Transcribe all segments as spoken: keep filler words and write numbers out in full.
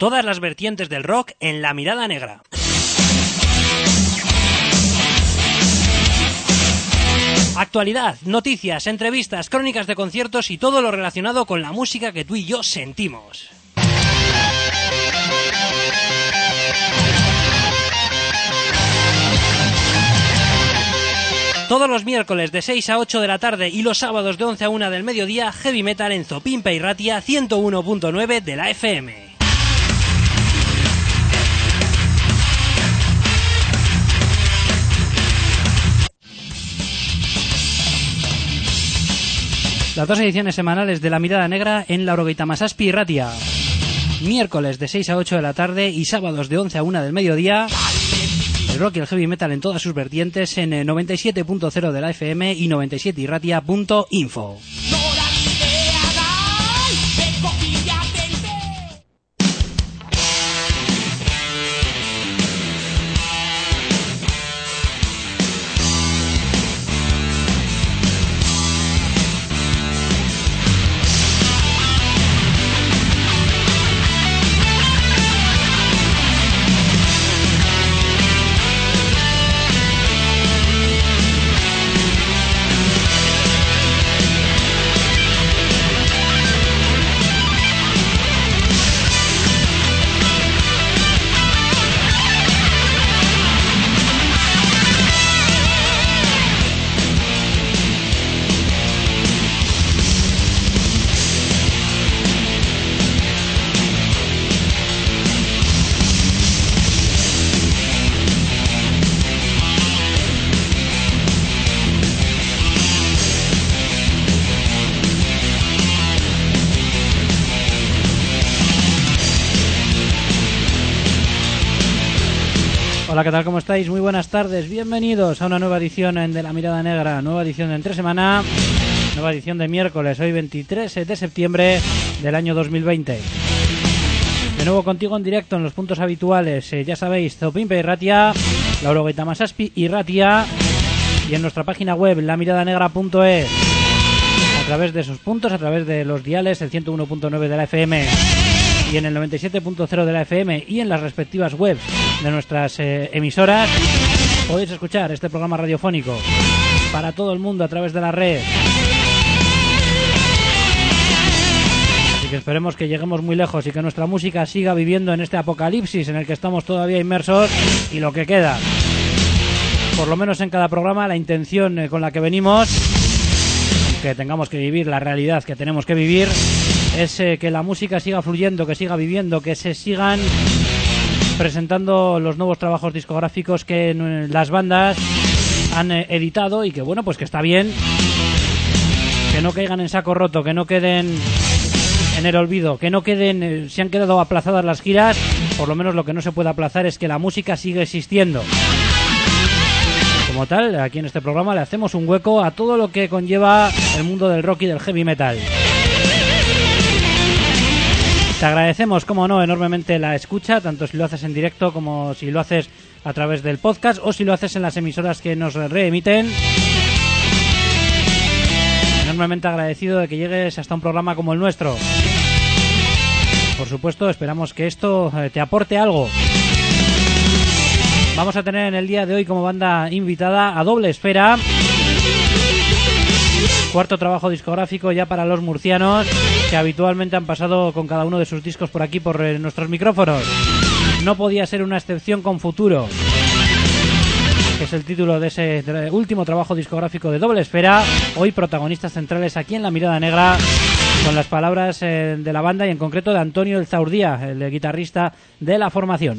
Todas las vertientes del rock en La Mirada Negra. Actualidad, noticias, entrevistas, crónicas de conciertos y todo lo relacionado con la música que tú y yo sentimos. Todos los miércoles de seis a ocho de la tarde y los sábados de once a una del mediodía, Heavy Metal en Zopimpa y Ratia ciento uno punto nueve de la F M. Las dos ediciones semanales de La Mirada Negra en Laurogeita Masazpi y Ratia. Miércoles de seis a ocho de la tarde y sábados de once a una del mediodía. El rock y el heavy metal en todas sus vertientes en noventa y siete punto cero de la F M y noventa y siete y ratia punto info. Hola, ¿qué tal? ¿Cómo estáis? Muy buenas tardes. Bienvenidos a una nueva edición de La Mirada Negra. Nueva edición de Entre Semana. Nueva edición de miércoles, hoy veintitrés de septiembre del año dos mil veinte. De nuevo contigo en directo en los puntos habituales. Eh, ya sabéis, Zopimpa y Ratia, Laurogeita Masazpi y Ratia. Y en nuestra página web, la mirada negra punto es. A través de esos puntos, a través de los diales, el ciento uno punto nueve de la F M. Y en el noventa y siete punto cero de la F M y en las respectivas webs de nuestras eh, emisoras, podéis escuchar este programa radiofónico para todo el mundo a través de la red. Así que esperemos que lleguemos muy lejos y que nuestra música siga viviendo en este apocalipsis en el que estamos todavía inmersos y lo que queda. Por lo menos en cada programa la intención eh, con la que venimos, que tengamos que vivir la realidad que tenemos que vivir, es eh, que la música siga fluyendo, que siga viviendo, que se sigan presentando los nuevos trabajos discográficos que eh, las bandas han eh, editado y que, bueno, pues que está bien, que no caigan en saco roto, que no queden en el olvido, que no queden, eh, si han quedado aplazadas las giras, por lo menos lo que no se puede aplazar es que la música sigue existiendo. Como tal, aquí en este programa le hacemos un hueco a todo lo que conlleva el mundo del rock y del heavy metal. Te agradecemos, como no, enormemente la escucha, tanto si lo haces en directo como si lo haces a través del podcast o si lo haces en las emisoras que nos reemiten. Enormemente agradecido de que llegues hasta un programa como el nuestro. Por supuesto, esperamos que esto te aporte algo. Vamos a tener en el día de hoy como banda invitada a Doble Esfera. Cuarto trabajo discográfico ya para los murcianos, que habitualmente han pasado con cada uno de sus discos por aquí, por eh, nuestros micrófonos. No podía ser una excepción con Futuro, que es el título de ese de último trabajo discográfico de Doble Esfera. Hoy protagonistas centrales aquí en La Mirada Negra, con las palabras eh, de la banda y en concreto de Antonio El Zaurdía, el guitarrista de la formación.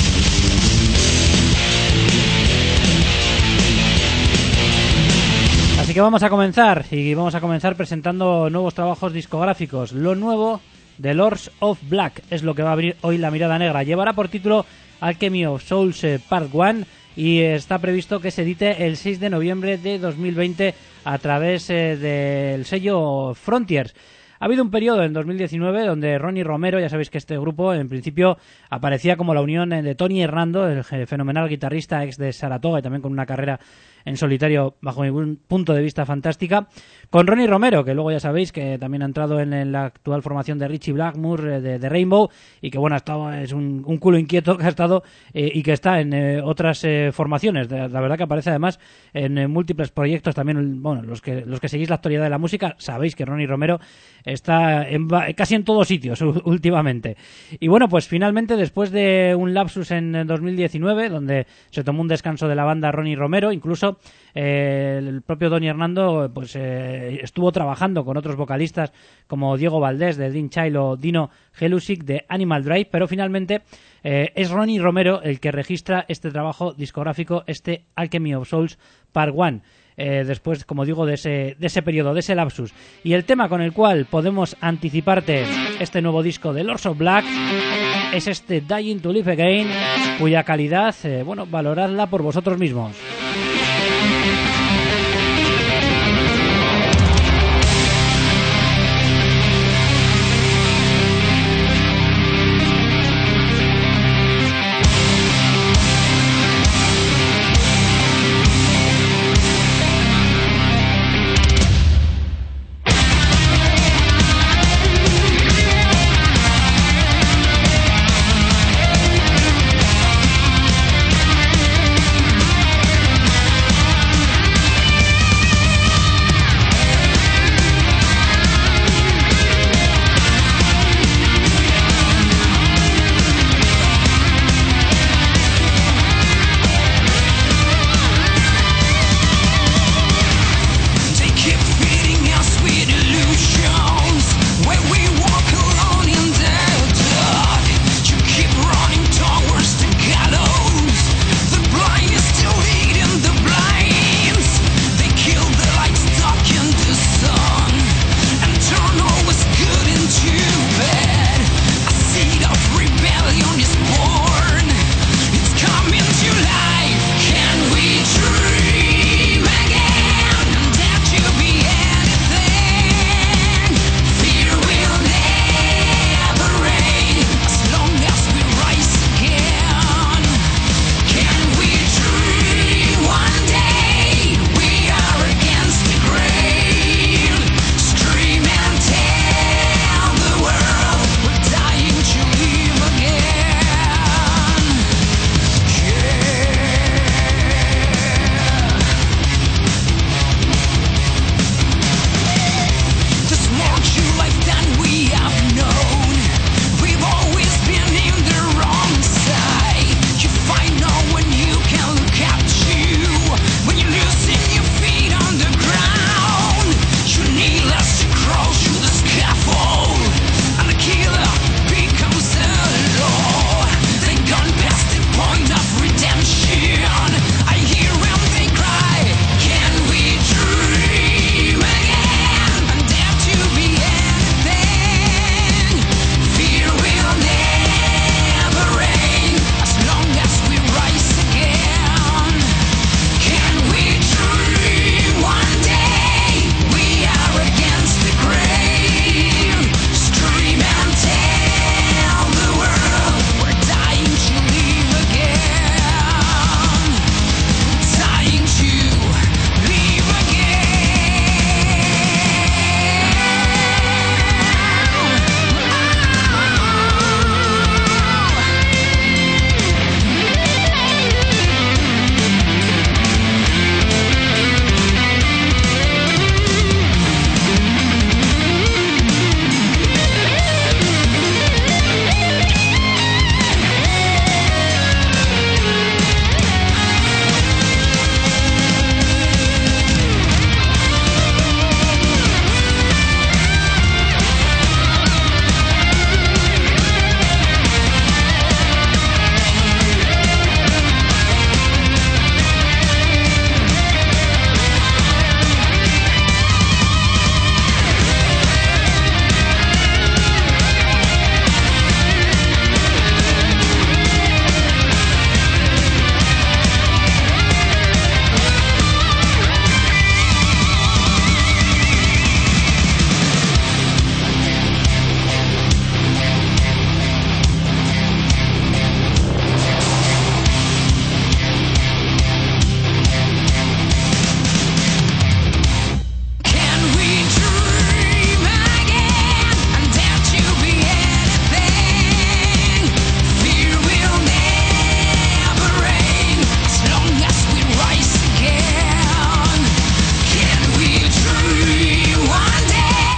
Así que vamos a comenzar, y vamos a comenzar presentando nuevos trabajos discográficos. Lo nuevo de Lords of Black es lo que va a abrir hoy La Mirada Negra. Llevará por título Alchemy of Souls eh, Part uno y está previsto que se edite el seis de noviembre de dos mil veinte a través eh, del sello Frontiers. Ha habido un periodo en dos mil diecinueve donde Ronnie Romero, ya sabéis que este grupo en principio aparecía como la unión de Tony Hernando, el fenomenal guitarrista ex de Saratoga y también con una carrera en solitario, bajo mi punto de vista, fantástica, con Ronnie Romero, que luego ya sabéis que también ha entrado en, en la actual formación de Richie Blackmore, de, de Rainbow, y que bueno, ha estado, es un, un culo inquieto que ha estado eh, y que está en eh, otras eh, formaciones. De, la verdad que aparece además en eh, múltiples proyectos también. Bueno, los que los que seguís la actualidad de la música sabéis que Ronnie Romero está en, casi en todos sitios últimamente. Y bueno, pues finalmente, después de un lapsus en dos mil diecinueve, donde se tomó un descanso de la banda Ronnie Romero, incluso Eh, el propio Tony Hernando pues eh, estuvo trabajando con otros vocalistas como Diego Valdés de Dean Child o Dino Gelusic de Animal Drive, pero finalmente eh, es Ronnie Romero el que registra este trabajo discográfico, este Alchemy of Souls Part uno. Eh, después, como digo, de ese, de ese periodo, de ese lapsus. Y el tema con el cual podemos anticiparte este nuevo disco de Lords of Black es este Dying to Live Again, cuya calidad, eh, bueno, valoradla por vosotros mismos.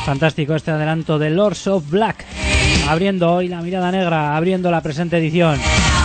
Fantástico este adelanto de Lords of Black, abriendo hoy la mirada negra, abriendo la presente edición.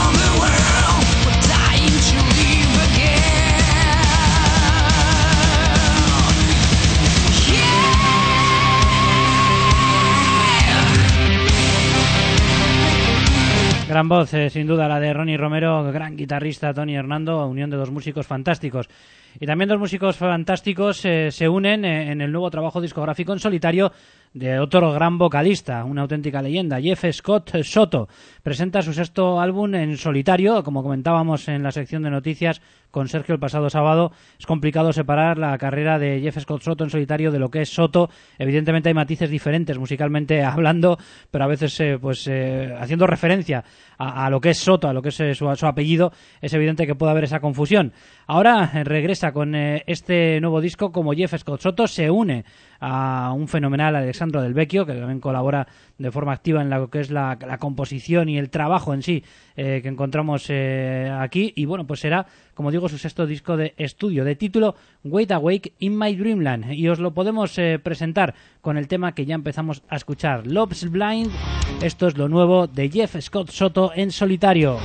Gran voz, eh, sin duda, la de Ronnie Romero, gran guitarrista Tony Hernando, unión de dos músicos fantásticos. Y también dos músicos fantásticos eh, se unen eh, en el nuevo trabajo discográfico en solitario de otro gran vocalista, una auténtica leyenda, Jeff Scott Soto. Presenta su sexto álbum en solitario, como comentábamos en la sección de noticias con Sergio el pasado sábado. Es complicado separar la carrera de Jeff Scott Soto en solitario de lo que es Soto. Evidentemente hay matices diferentes musicalmente hablando, pero a veces eh, pues eh, haciendo referencia a, a lo que es Soto, a lo que es eh, su, su apellido, es evidente que puede haber esa confusión. Ahora eh, regresa con eh, este nuevo disco como Jeff Scott Soto, se une a un fenomenal Alessandro Del Vecchio, que también colabora de forma activa en lo que es la, la composición y el trabajo en sí eh, que encontramos eh, aquí. Y bueno, pues será, como digo, su sexto disco de estudio, de título Wait Awake in My Dreamland. Y os lo podemos eh, presentar con el tema que ya empezamos a escuchar, Love's Blind. Esto es lo nuevo de Jeff Scott Soto en solitario.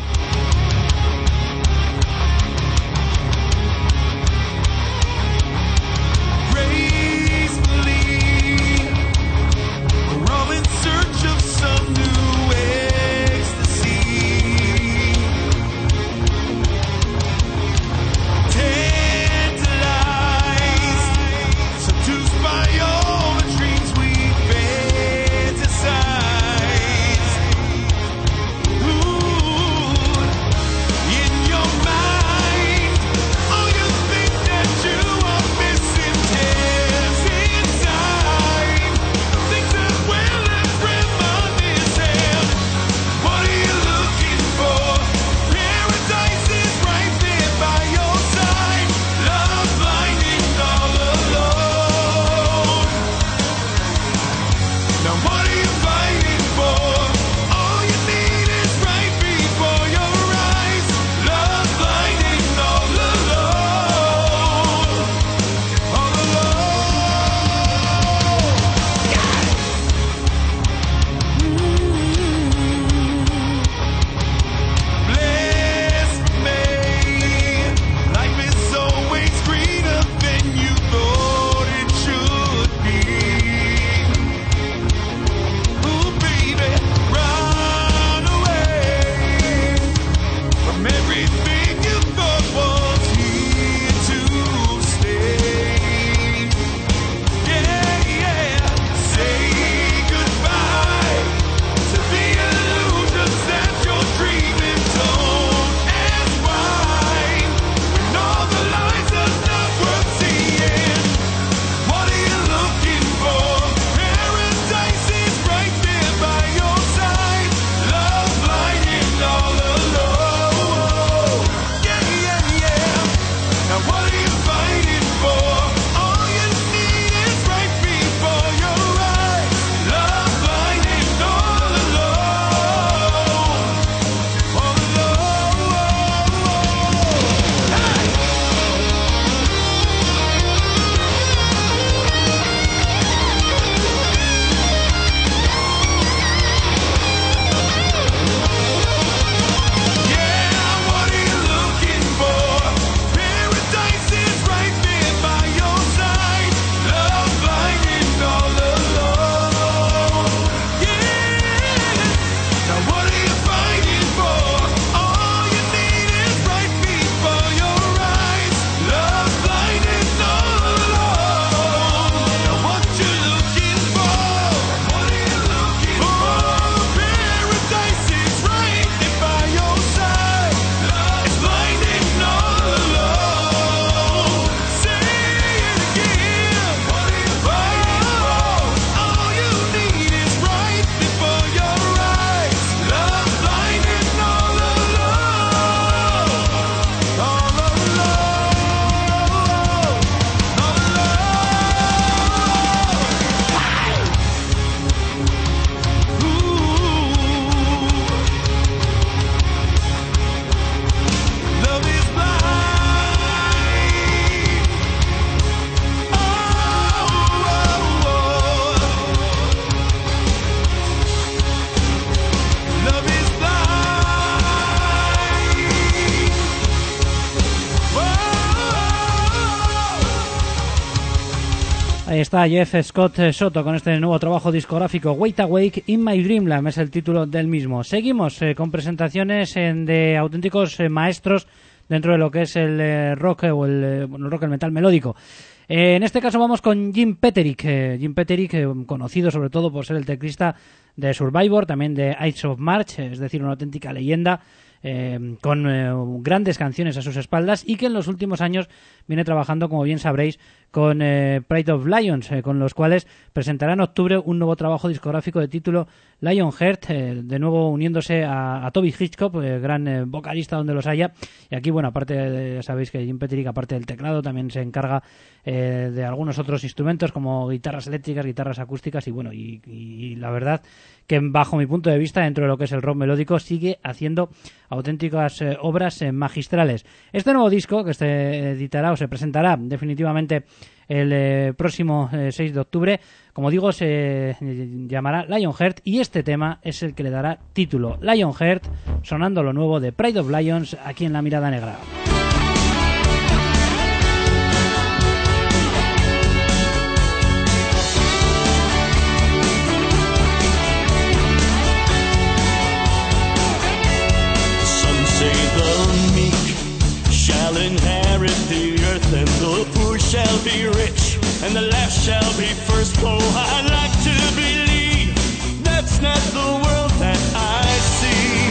Ooh. Ahí está Jeff Scott Soto con este nuevo trabajo discográfico, Wait Awake in My Dreamland, es el título del mismo. Seguimos eh, con presentaciones eh, de auténticos eh, maestros dentro de lo que es el eh, rock o el, eh, bueno, el rock, el metal melódico. Eh, en este caso vamos con Jim Petterick, eh, Jim Petterick eh, conocido sobre todo por ser el teclista de Survivor, también de Ides of March, es decir, una auténtica leyenda. Eh, con eh, grandes canciones a sus espaldas y que en los últimos años viene trabajando, como bien sabréis, con eh, Pride of Lions, eh, con los cuales presentará en octubre un nuevo trabajo discográfico de título Lionheart, eh, de nuevo uniéndose a, a Toby Hitchcock, eh, gran eh, vocalista donde los haya. Y aquí, bueno, aparte, de, ya sabéis que Jim Petterick, aparte del teclado, también se encarga eh, de algunos otros instrumentos como guitarras eléctricas, guitarras acústicas y bueno, y, y, y la verdad que bajo mi punto de vista, dentro de lo que es el rock melódico, sigue haciendo auténticas eh, obras eh, magistrales. Este nuevo disco que se editará o se presentará definitivamente el eh, próximo eh, seis de octubre, como digo, se eh, llamará Lionheart y este tema es el que le dará título. Lionheart, sonando lo nuevo de Pride of Lions aquí en La Mirada Negra. Inherit the earth and the poor shall be rich and the last shall be first. Oh, I'd like to believe that's not the world that I see.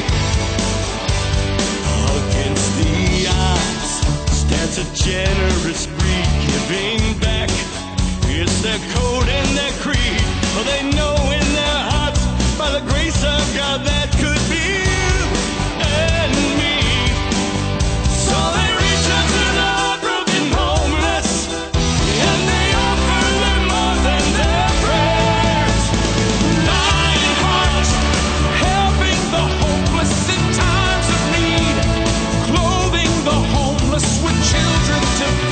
Against the odds stands a generous greed, giving back is their code and their creed. Oh, they know in their hearts by the grace of God that could be you and me. So they with children to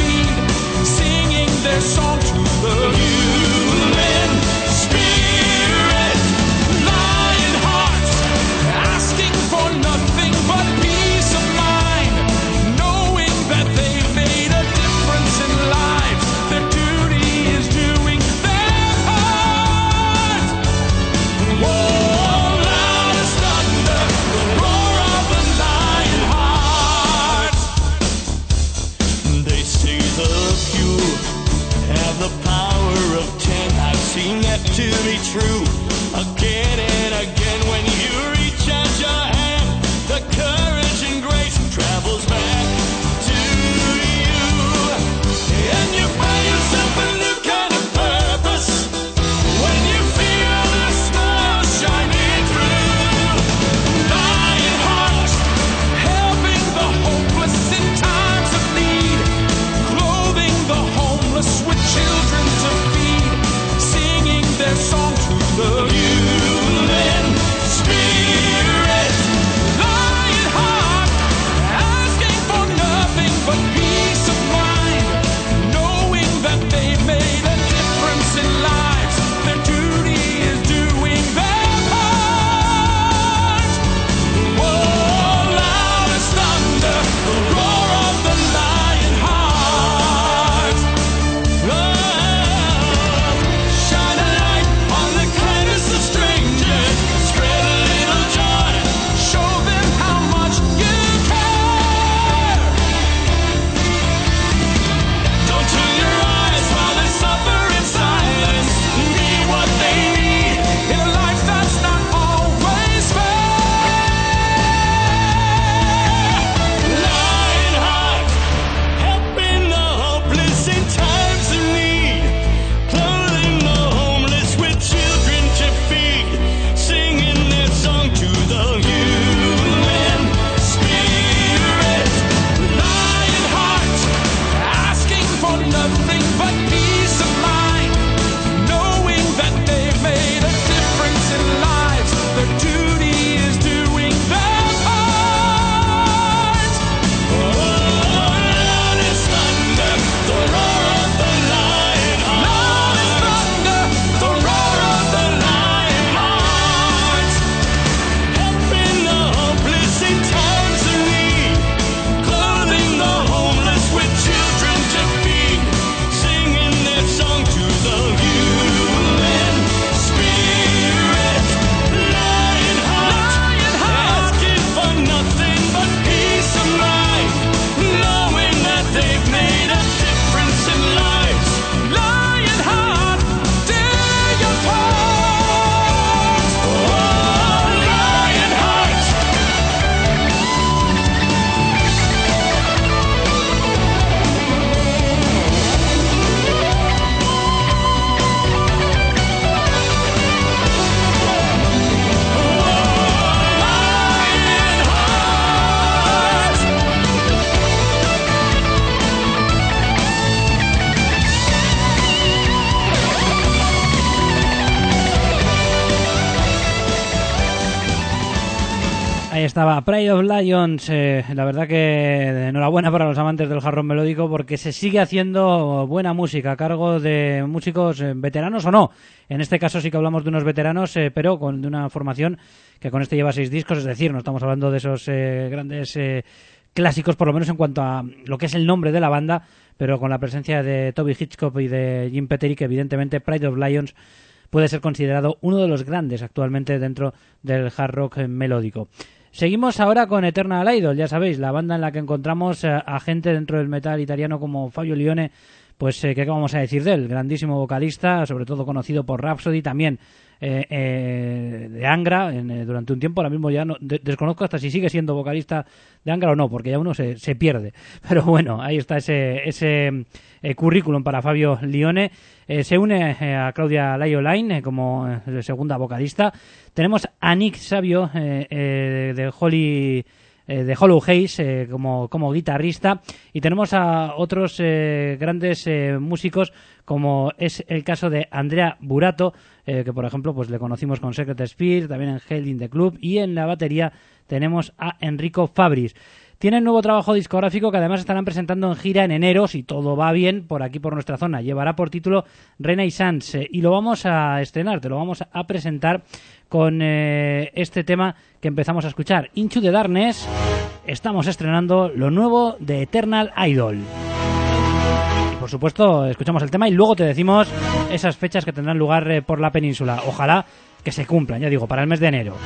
Ahí estaba Pride of Lions. Eh, la verdad que enhorabuena para los amantes del hard rock melódico, porque se sigue haciendo buena música a cargo de músicos eh, veteranos o no. En este caso sí que hablamos de unos veteranos, eh, pero con de una formación que con este lleva seis discos, es decir, no estamos hablando de esos eh, grandes eh, clásicos, por lo menos en cuanto a lo que es el nombre de la banda, pero con la presencia de Toby Hitchcock y de Jim Petterick, que evidentemente Pride of Lions puede ser considerado uno de los grandes actualmente dentro del hard rock melódico. Seguimos ahora con Eternal Idol, ya sabéis, la banda en la que encontramos a, a gente dentro del metal italiano como Fabio Lione. Pues, eh, ¿qué vamos a decir de él? Grandísimo vocalista, sobre todo conocido por Rhapsody, también eh, eh, de Angra en, eh, durante un tiempo. Ahora mismo ya no, de, desconozco hasta si sigue siendo vocalista de Angra o no, porque ya uno se, se pierde. Pero bueno, ahí está ese, ese eh, currículum para Fabio Lione. Eh, se une eh, a Claudia Laioline eh, como eh, segunda vocalista. Tenemos a Nick Savio eh, eh, de Holy... Eh, de Hollow Haze eh, como, como guitarrista, y tenemos a otros eh, grandes eh, músicos, como es el caso de Andrea Burato, eh, que por ejemplo pues le conocimos con Secret Spirit, también en Hell in the Club, y en la batería tenemos a Enrico Fabris. Tienen nuevo trabajo discográfico que además estarán presentando en gira en enero, si todo va bien, por aquí por nuestra zona. Llevará por título Renaissance eh, y lo vamos a estrenar, te lo vamos a presentar con eh, este tema que empezamos a escuchar, Into the Darkness. Estamos estrenando lo nuevo de Eternal Idol. Y por supuesto, escuchamos el tema y luego te decimos esas fechas que tendrán lugar eh, por la península. Ojalá que se cumplan, ya digo, para el mes de enero.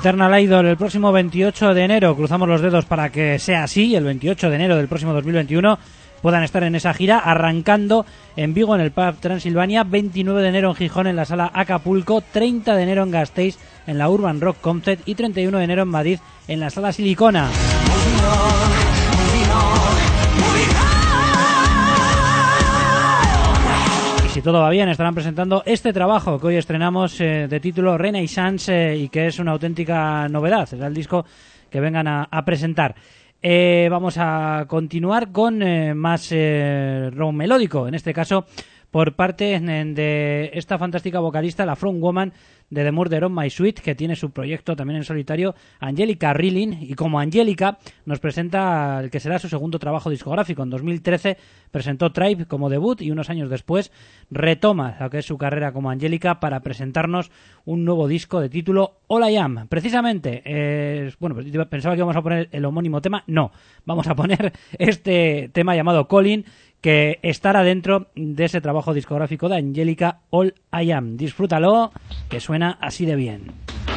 Eternal Idol el próximo veintiocho de enero. Cruzamos los dedos para que sea así. El veintiocho de enero del próximo dos mil veintiuno puedan estar en esa gira, arrancando en Vigo en el Pub Transilvania, veintinueve de enero en Gijón en la Sala Acapulco, treinta de enero en Gasteiz en la Urban Rock Concept y treinta y uno de enero en Madrid en la Sala Silicona. Y si todo va bien, estarán presentando este trabajo que hoy estrenamos eh, de título Renaissance eh, y que es una auténtica novedad. Será el disco que vengan a, a presentar. Eh, vamos a continuar con eh, más eh, rock melódico, en este caso por parte de esta fantástica vocalista, la frontwoman de The Murder on My Sweet, que tiene su proyecto también en solitario, Angelica Rilling, y como Angelica nos presenta el que será su segundo trabajo discográfico. En dos mil trece presentó Tribe como debut y unos años después retoma lo que es su carrera como Angelica para presentarnos un nuevo disco de título All I Am. Precisamente, eh, bueno, pensaba que íbamos a poner el homónimo tema, no, vamos a poner este tema llamado Calling, que estará dentro de ese trabajo discográfico de Angelica, All I Am. Disfrútalo, que suena así de bien.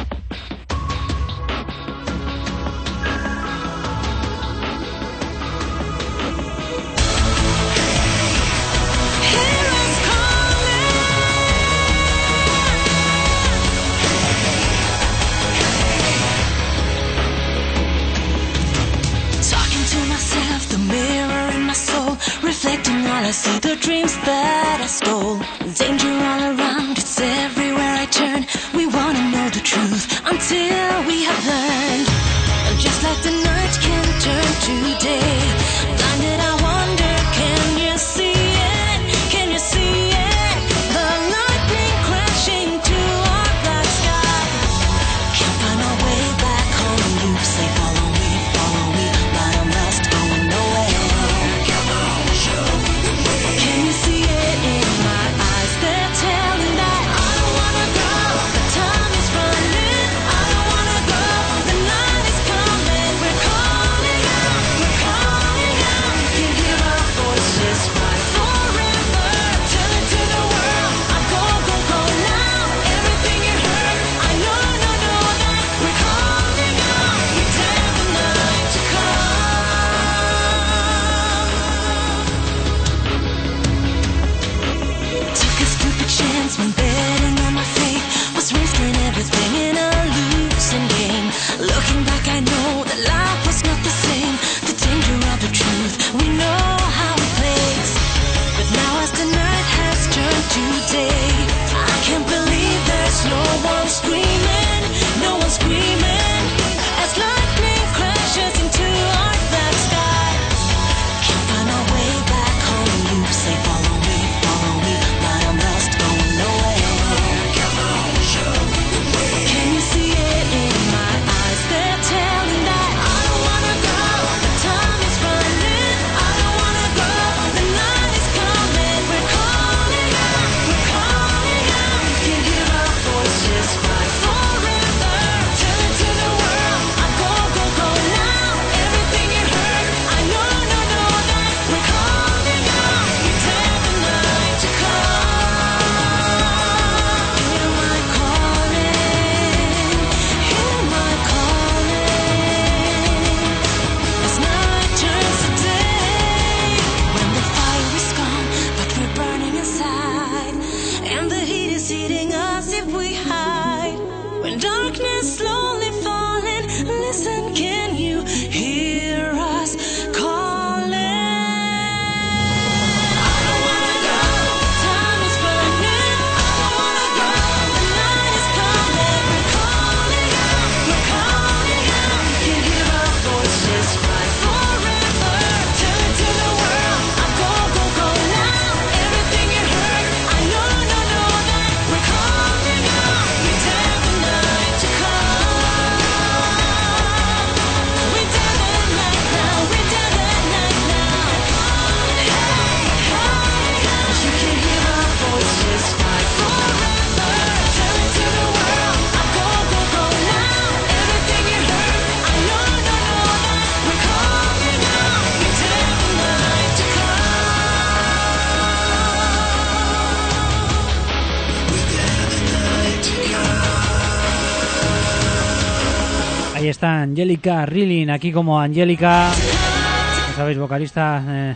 Reflecting all I see, the dreams that I stole. Danger all around, it's everywhere I turn. We wanna know the truth until we have learned. And just like the night can turn to day, blinded I wonder, can you see it? Can you see it? The lightning crashing to our black sky. Can't find our way back home. You say follow me, follow me, but I'm lost, going nowhere. Can you see it in my eyes? They're telling Ahí está Angélica Rilling, aquí como Angélica, ya sabéis, vocalista eh,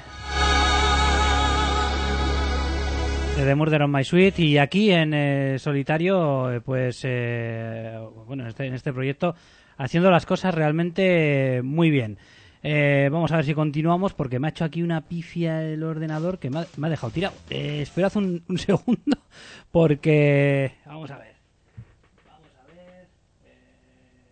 de The Murder on My Sweet, y aquí en eh, solitario, eh, pues, eh, bueno, en este, en este proyecto, haciendo las cosas realmente muy bien. Eh, vamos a ver si continuamos, porque me ha hecho aquí una pifia el ordenador que me ha, me ha dejado tirado. Eh, esperad un, un segundo, porque... Vamos a ver. Vamos a ver. Eh...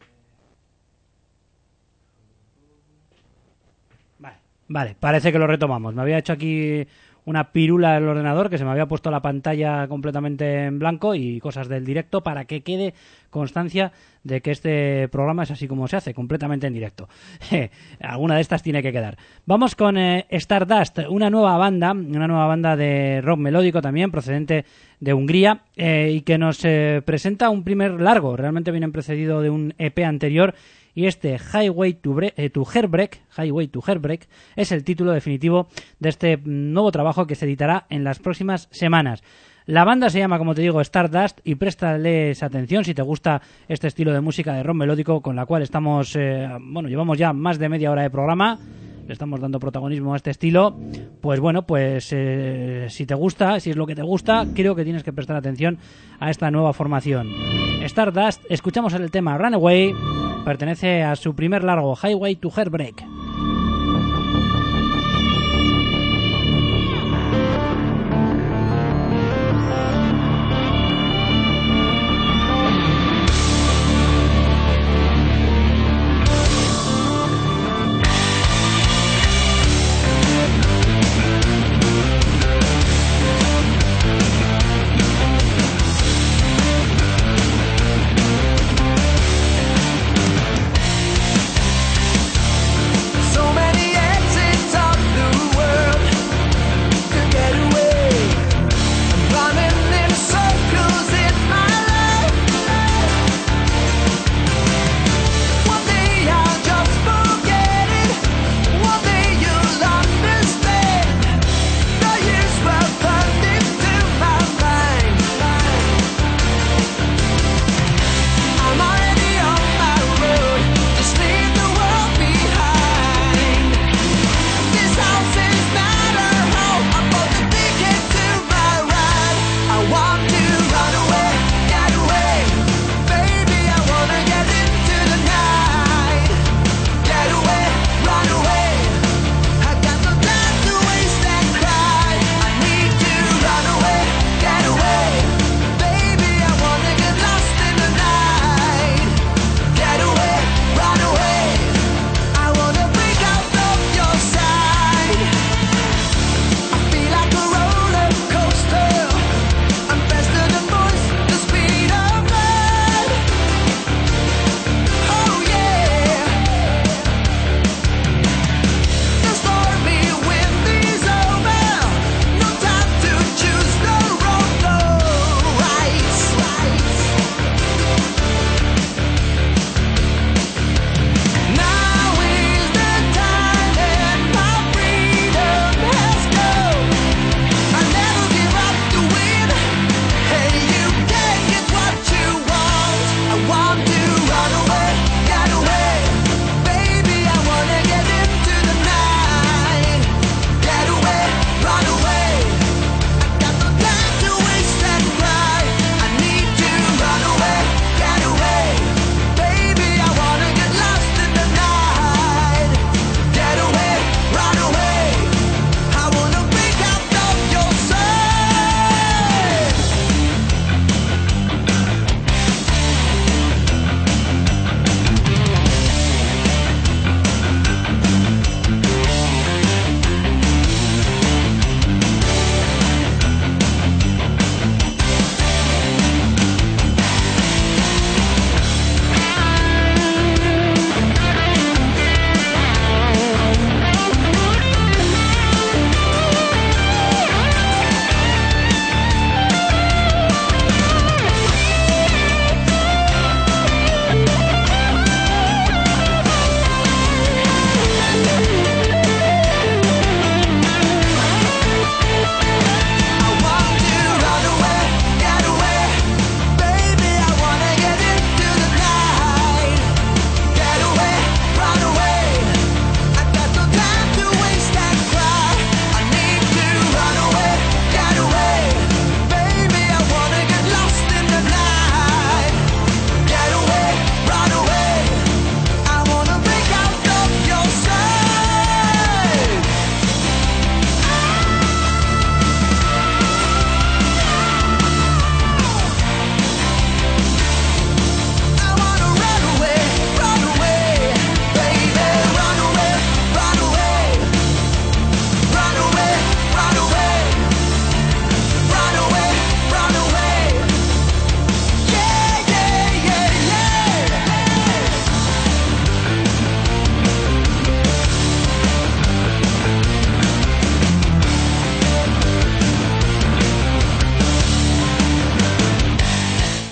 Vale, vale, parece que lo retomamos. Me había hecho aquí una pirula el ordenador, que se me había puesto la pantalla completamente en blanco y cosas del directo, para que quede constancia de que este programa es así como se hace, completamente en directo. Alguna de estas tiene que quedar. Vamos con eh, Stardust, una nueva banda, una nueva banda de rock melódico también, procedente de Hungría, eh, y que nos eh, presenta un primer largo. Realmente vienen precedido de un E P anterior, y este Highway to, Bre- eh, to Heartbreak, Highway to Heartbreak es el título definitivo de este nuevo trabajo que se editará en las próximas semanas. La banda se llama, como te digo, Stardust, y préstales atención si te gusta este estilo de música de rock melódico con la cual estamos, eh, bueno, llevamos ya más de media hora de programa, le estamos dando protagonismo a este estilo. Pues bueno, pues eh, si te gusta, si es lo que te gusta, creo que tienes que prestar atención a esta nueva formación. Stardust, escuchamos el tema Runaway, pertenece a su primer largo, Highway to Heartbreak.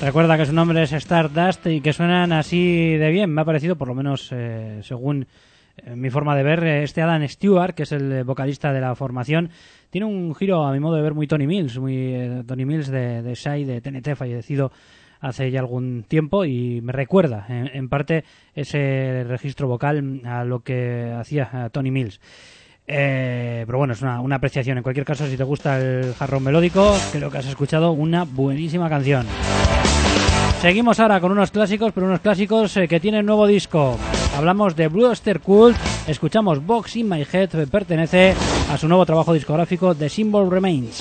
Recuerda que su nombre es Stardust y que suenan así de bien. Me ha parecido, por lo menos eh, según eh, mi forma de ver, eh, este Adam Stewart, que es el vocalista de la formación, tiene un giro, a mi modo de ver, muy Tony Mills, muy eh, Tony Mills de, de Shai, de T N T, fallecido hace ya algún tiempo, y me recuerda en, en parte ese registro vocal a lo que hacía Tony Mills. Eh, pero bueno, es una, una apreciación. En cualquier caso, si te gusta el hard rock melódico, creo que has escuchado una buenísima canción. Seguimos ahora con unos clásicos, pero unos clásicos eh, que tienen nuevo disco. Hablamos de Blue Oyster Cult, escuchamos Box in My Head, pertenece a su nuevo trabajo discográfico The Symbol Remains.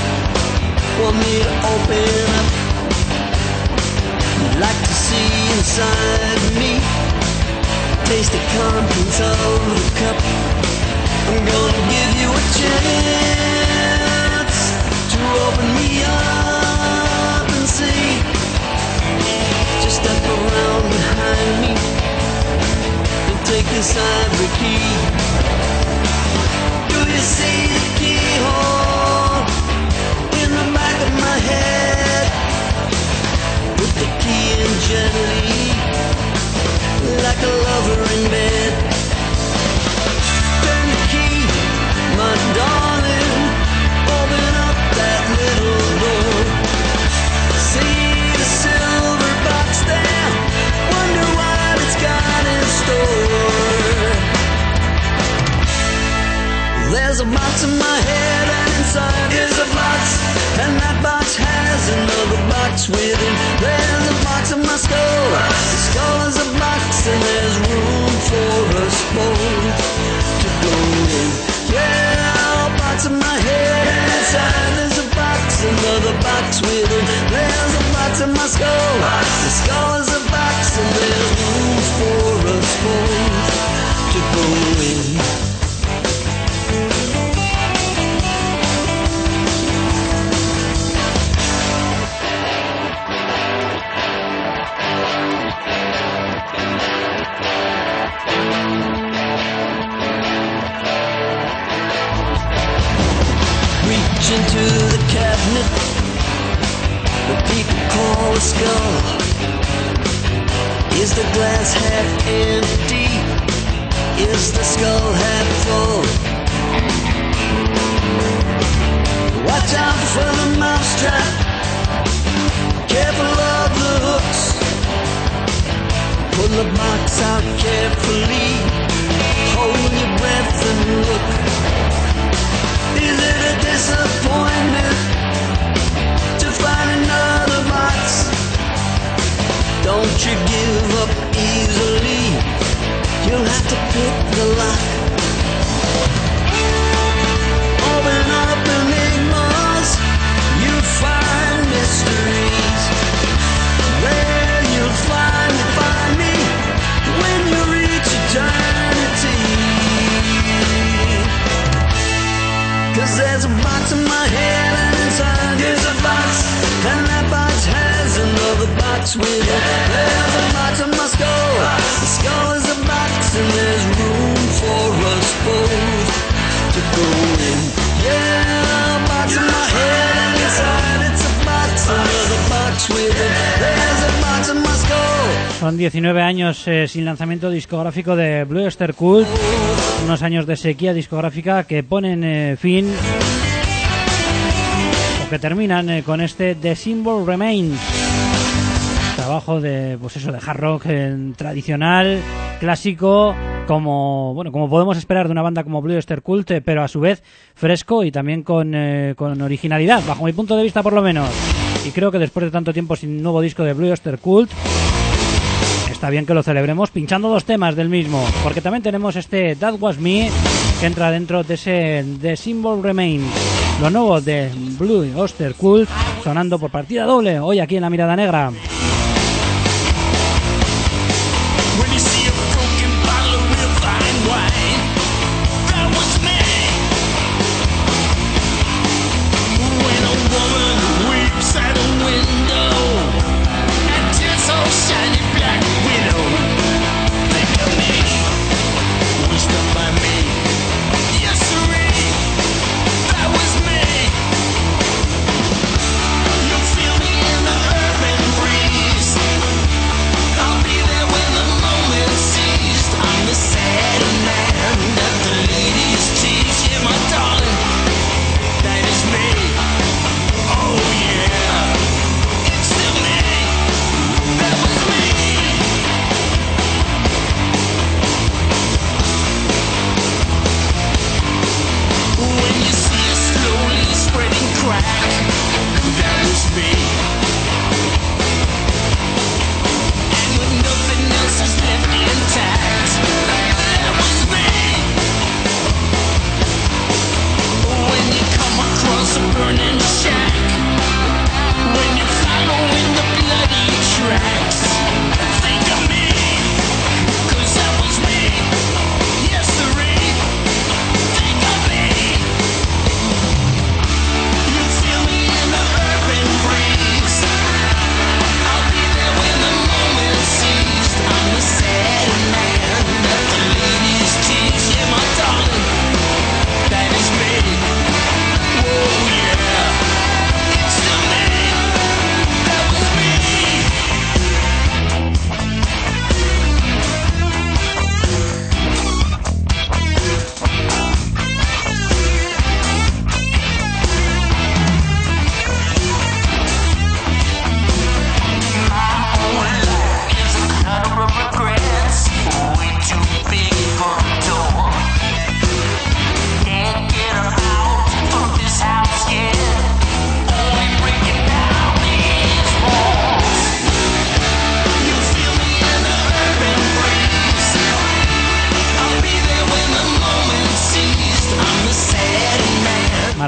I'm gonna give you a chance to open me up and see. Just step around behind me and take this ivory key. Do you see the keyhole in the back of my head? Put the key in gently, like a lover in bed. My darling, open up that little door. See the silver box there, wonder what it's got in store. There's a box in my head and inside is a box, and that box has another box within. There's a box in my skull, the skull is a box, and there's room for us both to go in. Yeah, a box in my head, and inside there's a box, another box within. There's a box in my skull, the skull is a box, and there's room for us both to go in. Into the cabinet that people call a skull. Is the glass half empty? Is the skull half full? Watch out for the mousetrap, careful of the hooks. Pull the box out carefully, hold your breath and look. Is it a disappointment to find another box? Don't you give up easily, you'll have to pick the lock. Open up enigmas, you'll find mysteries. There you'll find me, find me, when you reach eternity. Cause there's a box in my head and inside there's a box, and that box has another box with it. There's a box in my skull, the skull is a box, and there's room for us both to go in. Yeah, a box in my head and inside it's a box, another box with it. There's a box in my skull. Son diecinueve años eh, sin lanzamiento discográfico de Blue Oyster Cult, unos años de sequía discográfica que ponen eh, fin o que terminan eh, con este The Symbol Remains, trabajo de, pues eso, de hard rock eh, tradicional, clásico, como bueno como podemos esperar de una banda como Blue Oyster Cult, eh, pero a su vez fresco y también con, eh, con originalidad, bajo mi punto de vista por lo menos. Y creo que después de tanto tiempo sin nuevo disco de Blue Oyster Cult, está bien que lo celebremos pinchando dos temas del mismo, porque también tenemos este That Was Me, que entra dentro de ese The Symbol Remains, lo nuevo de Blue Oyster Cult, sonando por partida doble hoy aquí en La Mirada Negra. Feel me in the urban breeze.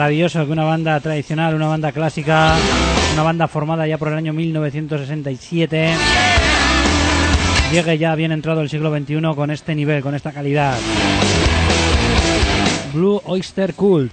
maravilloso que una banda tradicional, una banda clásica, una banda formada ya por el año mil novecientos sesenta y siete, llegue ya bien entrado el siglo veintiuno con este nivel, con esta calidad. Blue Oyster Cult.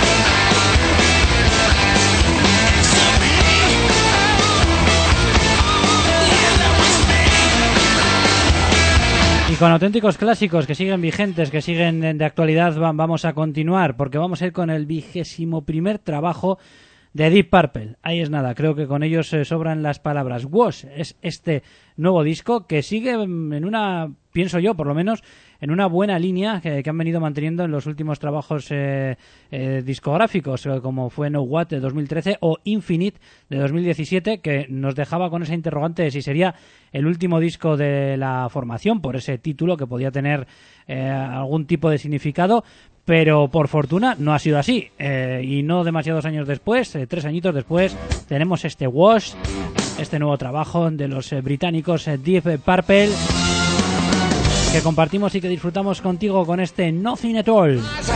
Y con auténticos clásicos que siguen vigentes, que siguen de actualidad, vamos a continuar, porque vamos a ir con el vigésimo primer trabajo de Deep Purple. Ahí es nada, creo que con ellos eh, sobran las palabras. Wash es este nuevo disco que sigue en una, pienso yo por lo menos, en una buena línea que, que han venido manteniendo en los últimos trabajos eh, eh, discográficos, eh, como fue No What de dos mil trece o Infinite de dos mil diecisiete, que nos dejaba con esa interrogante de si sería el último disco de la formación, por ese título que podía tener eh, algún tipo de significado, pero por fortuna no ha sido así, eh, y no demasiados años después, eh, tres añitos después, tenemos este Wash, este nuevo trabajo de los eh, británicos eh, Deep Purple, que compartimos y que disfrutamos contigo con este Nothing at All.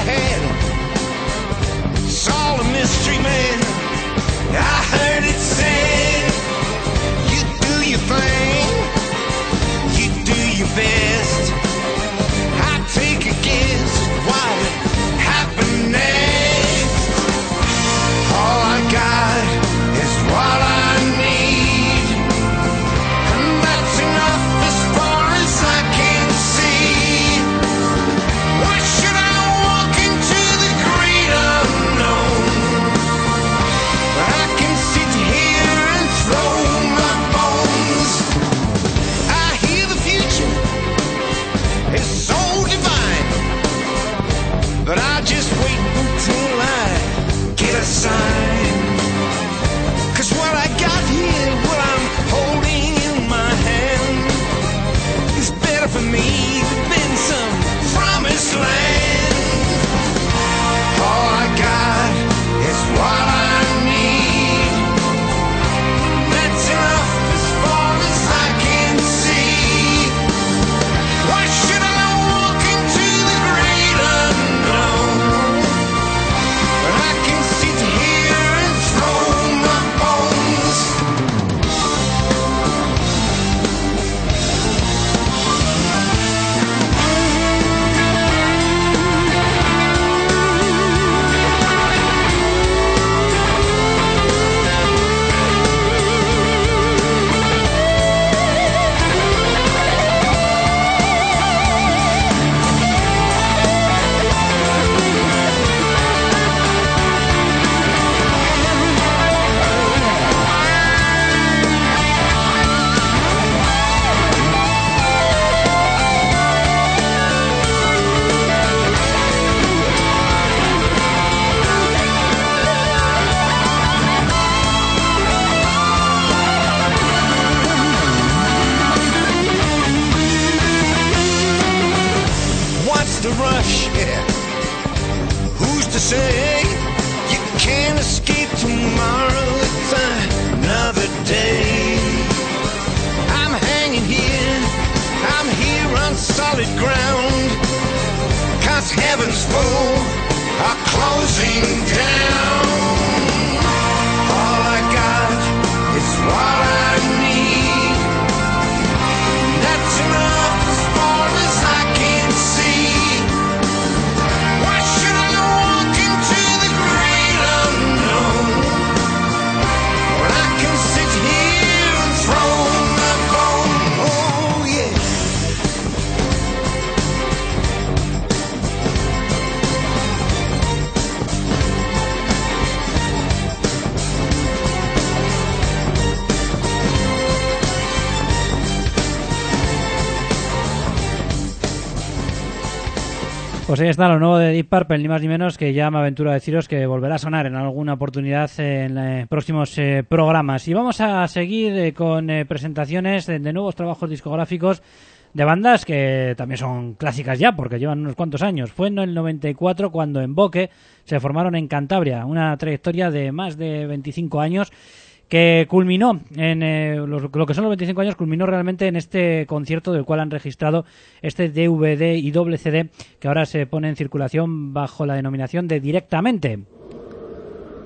Pues ahí está lo nuevo de Deep Purple, ni más ni menos, que ya me aventuro a deciros que volverá a sonar en alguna oportunidad en eh, próximos eh, programas. Y vamos a seguir eh, con eh, presentaciones de, de nuevos trabajos discográficos de bandas que también son clásicas ya, porque llevan unos cuantos años. Fue en el noventa y cuatro cuando en Boque se formaron en Cantabria, una trayectoria de más de veinticinco años, que culminó en eh, los, lo que son los veinticinco años, culminó realmente en este concierto del cual han registrado este D V D y doble C D que ahora se pone en circulación bajo la denominación de Directamente.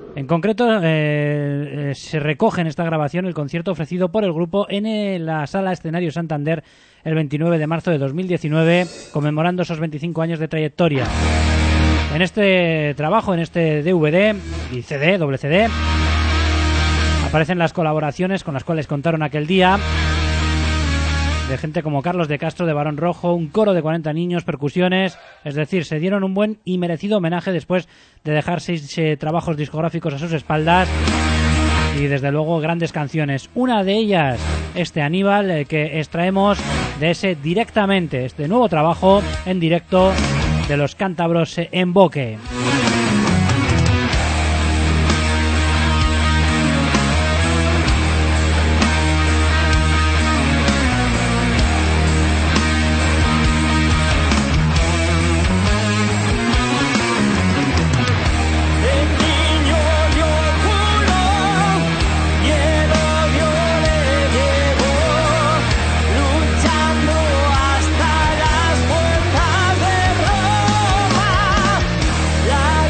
En concreto, eh, eh, se recoge en esta grabación el concierto ofrecido por el grupo en la Sala Escenario Santander el veintinueve de marzo de dos mil diecinueve, conmemorando esos veinticinco años de trayectoria. En este trabajo, en este D V D y C D, doble C D, aparecen las colaboraciones con las cuales contaron aquel día, de gente como Carlos de Castro de Barón Rojo, un coro de cuarenta niños, percusiones, es decir, se dieron un buen y merecido homenaje después de dejar seis eh, trabajos discográficos a sus espaldas y desde luego grandes canciones. Una de ellas, este Aníbal, eh, que extraemos de ese directamente, este nuevo trabajo en directo de los cántabros eh, en Boque. Hasta las puertas de Roma, la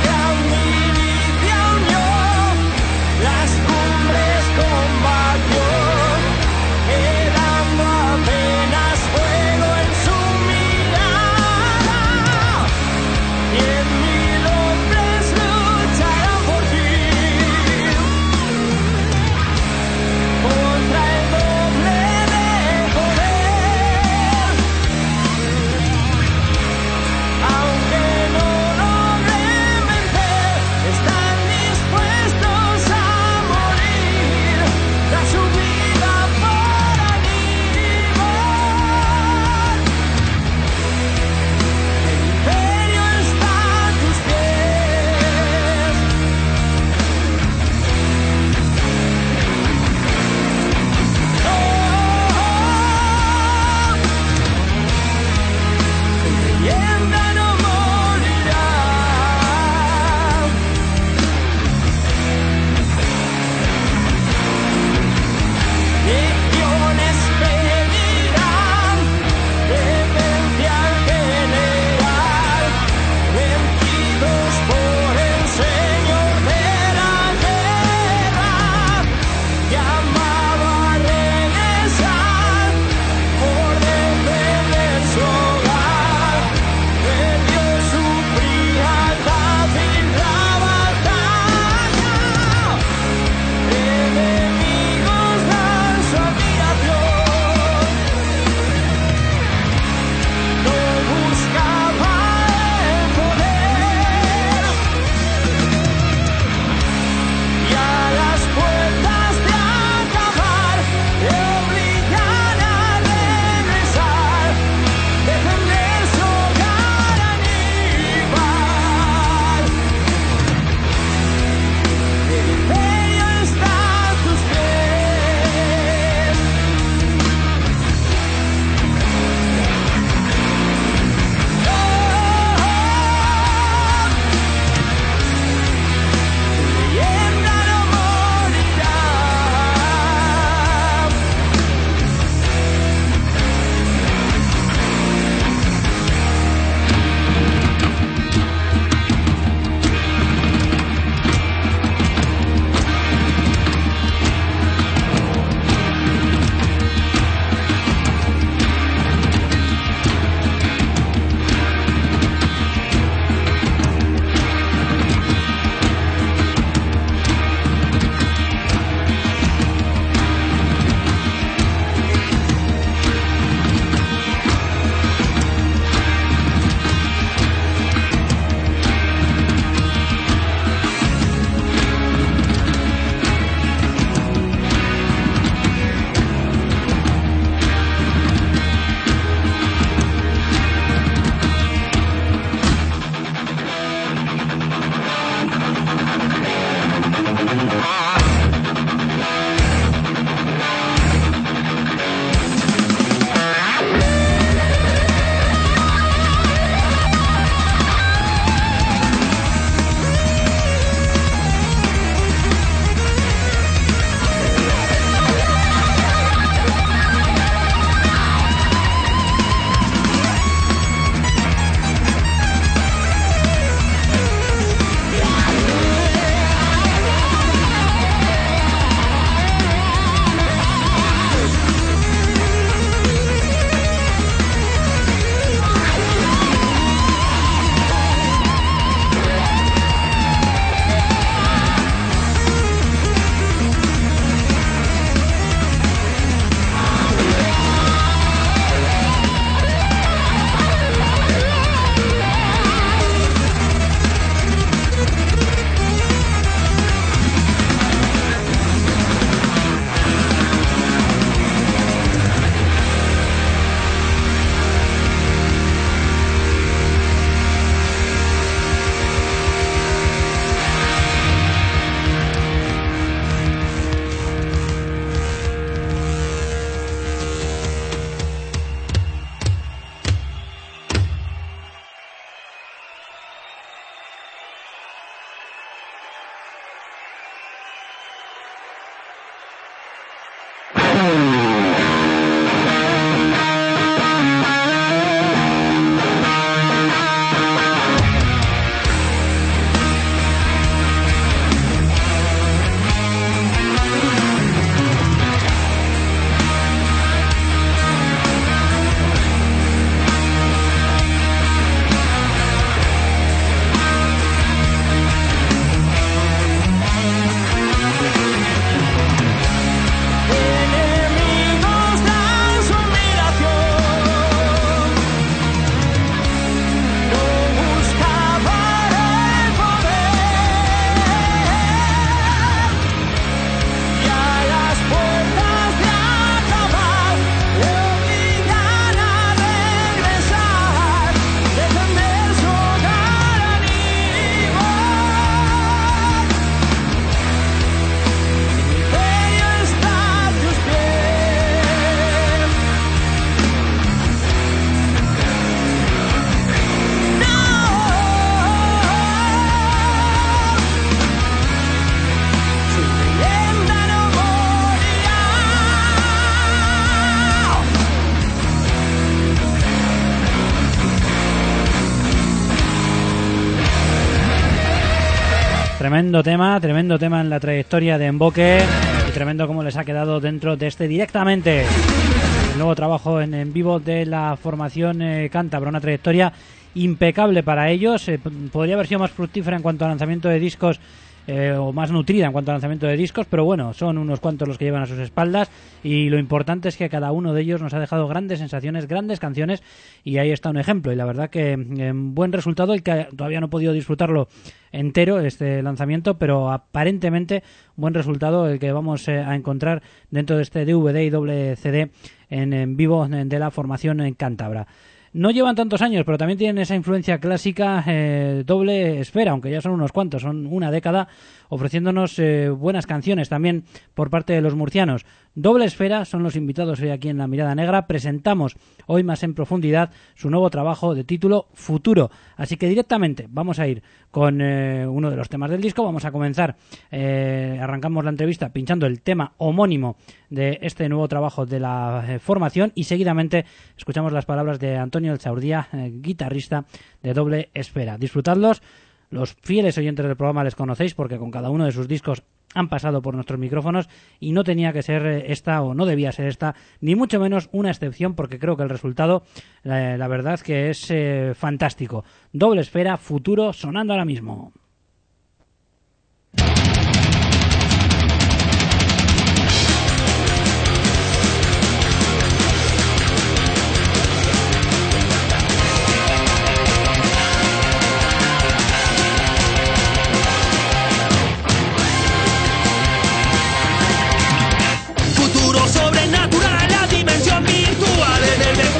Tremendo tema, tremendo tema en la trayectoria de Emboque y tremendo cómo les ha quedado dentro de este directamente. El nuevo trabajo en, en vivo de la formación eh, cántabra, una trayectoria impecable para ellos. Eh, podría haber sido más fructífera en cuanto a lanzamiento de discos eh, o más nutrida en cuanto a lanzamiento de discos, pero bueno, son unos cuantos los que llevan a sus espaldas y lo importante es que cada uno de ellos nos ha dejado grandes sensaciones, grandes canciones y ahí está un ejemplo y la verdad que eh, buen resultado, el que todavía no he podido disfrutarlo entero este lanzamiento, pero aparentemente buen resultado el que vamos eh, a encontrar dentro de este D V D y doble C D en, en vivo de la formación en cántabra. No llevan tantos años, pero también tienen esa influencia clásica eh, doble esfera, aunque ya son unos cuantos, son una década, ofreciéndonos eh, buenas canciones también por parte de los murcianos. Doble esfera son los invitados hoy aquí en La Mirada Negra. Presentamos hoy más en profundidad su nuevo trabajo de título Futuro. Así que directamente vamos a ir con eh, uno de los temas del disco. Vamos a comenzar, eh, arrancamos la entrevista pinchando el tema homónimo de este nuevo trabajo de la eh, formación y seguidamente escuchamos las palabras de Antonio Elchaurdía, eh, guitarrista de Doble Esfera. Disfrutadlos. Los fieles oyentes del programa les conocéis porque con cada uno de sus discos han pasado por nuestros micrófonos y no tenía que ser esta o no debía ser esta ni mucho menos una excepción porque creo que el resultado la, la verdad que es eh, fantástico. Doble Esfera, Futuro, sonando ahora mismo.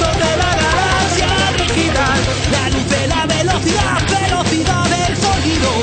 Velocidad del sonido.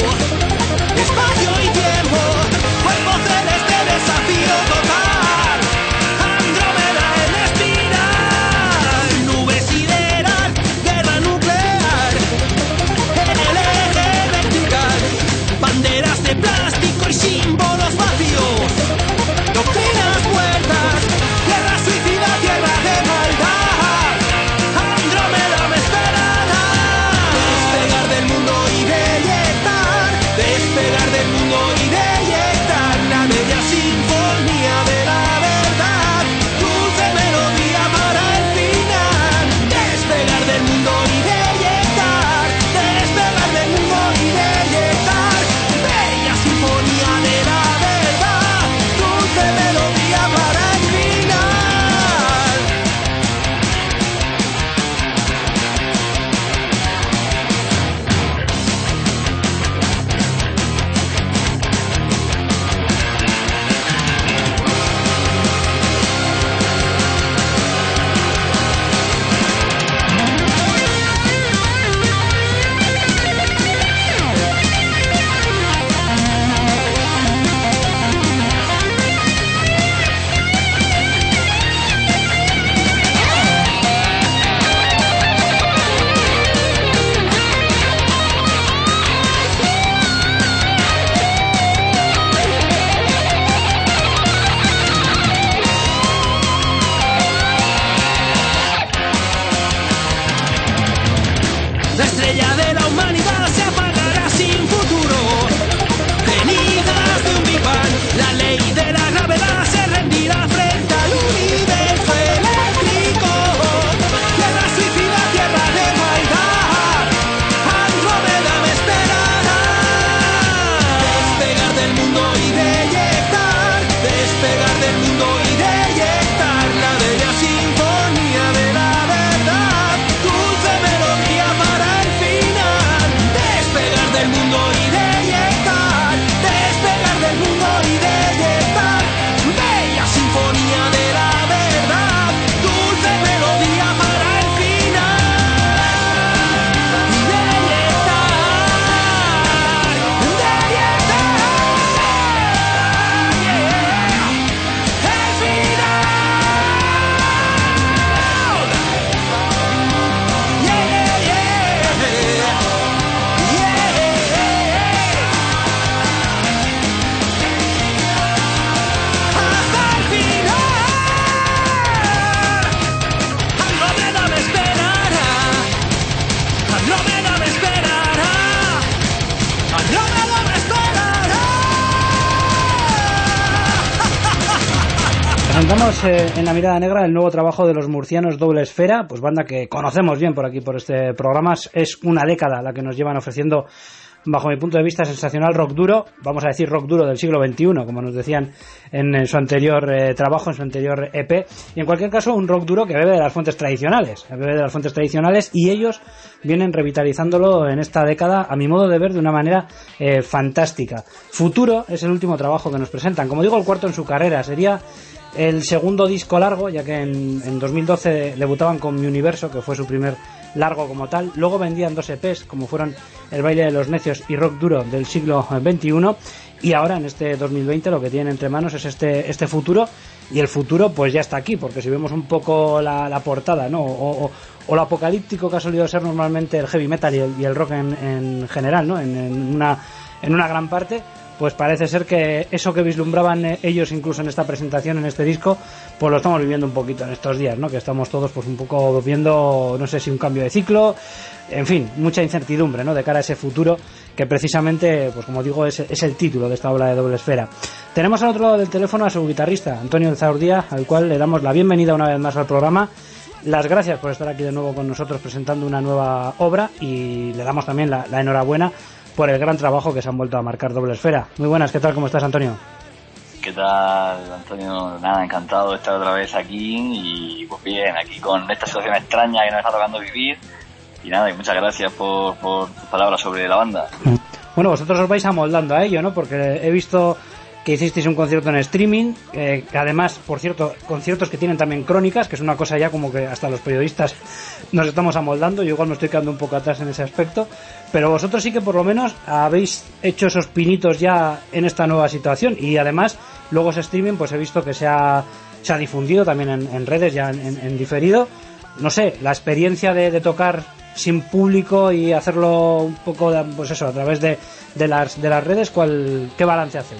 presentamos eh, en La Mirada Negra el nuevo trabajo de los murcianos Doble Esfera, pues banda que conocemos bien por aquí, por este programa. Es una década la que nos llevan ofreciendo, bajo mi punto de vista, sensacional rock duro, vamos a decir rock duro del siglo veintiuno, como nos decían en, en su anterior eh, trabajo, en su anterior E P, y en cualquier caso un rock duro que bebe de las fuentes tradicionales, bebe de las fuentes tradicionales, y ellos vienen revitalizándolo en esta década, a mi modo de ver, de una manera eh, fantástica. Futuro es el último trabajo que nos presentan, como digo, el cuarto en su carrera, sería el segundo disco largo, ya que en, en dos mil doce debutaban con Mi Universo, que fue su primer largo como tal. Luego vendían dos E Pes, como fueron El Baile de los Necios y Rock Duro del siglo veintiuno, y ahora en este dos mil veinte lo que tienen entre manos es este, este futuro, y el futuro pues ya está aquí, porque si vemos un poco la, la portada, ¿no? O, o, o lo apocalíptico que ha solido ser normalmente el heavy metal y el, y el rock en, en general, ¿no? En, en, una, en una gran parte, pues parece ser que eso que vislumbraban ellos incluso en esta presentación, en este disco, pues lo estamos viviendo un poquito en estos días, ¿no? Que estamos todos pues un poco viendo, no sé si un cambio de ciclo, en fin, mucha incertidumbre, ¿no? De cara a ese futuro que precisamente, pues como digo, es, es el título de esta obra de Doble Esfera. Tenemos al otro lado del teléfono a su guitarrista, Antonio Elzaurdía, al cual le damos la bienvenida una vez más al programa. Las gracias por estar aquí de nuevo con nosotros presentando una nueva obra, y le damos también la, la enhorabuena por el gran trabajo que se han vuelto a marcar Doble Esfera. Muy buenas, ¿qué tal? ¿Cómo estás, Antonio? ¿Qué tal, Antonio? Nada, encantado de estar otra vez aquí y pues bien, aquí con esta situación extraña que nos está tocando vivir, y nada, y muchas gracias por, por tus palabras sobre la banda. Bueno, vosotros os vais amoldando a ello, ¿no? Porque he visto que hicisteis un concierto en streaming, eh, que además, por cierto, conciertos que tienen también crónicas, que es una cosa ya como que hasta los periodistas nos estamos amoldando. Yo igual me estoy quedando un poco atrás en ese aspecto, pero vosotros sí que por lo menos habéis hecho esos pinitos ya en esta nueva situación, y además luego ese streaming pues he visto que se ha, se ha difundido también en, en redes, ya en, en, en diferido. No sé, la experiencia de, de tocar sin público y hacerlo un poco, de, pues eso, a través de, de, las, de las redes, ¿cuál, ¿qué balance hacéis?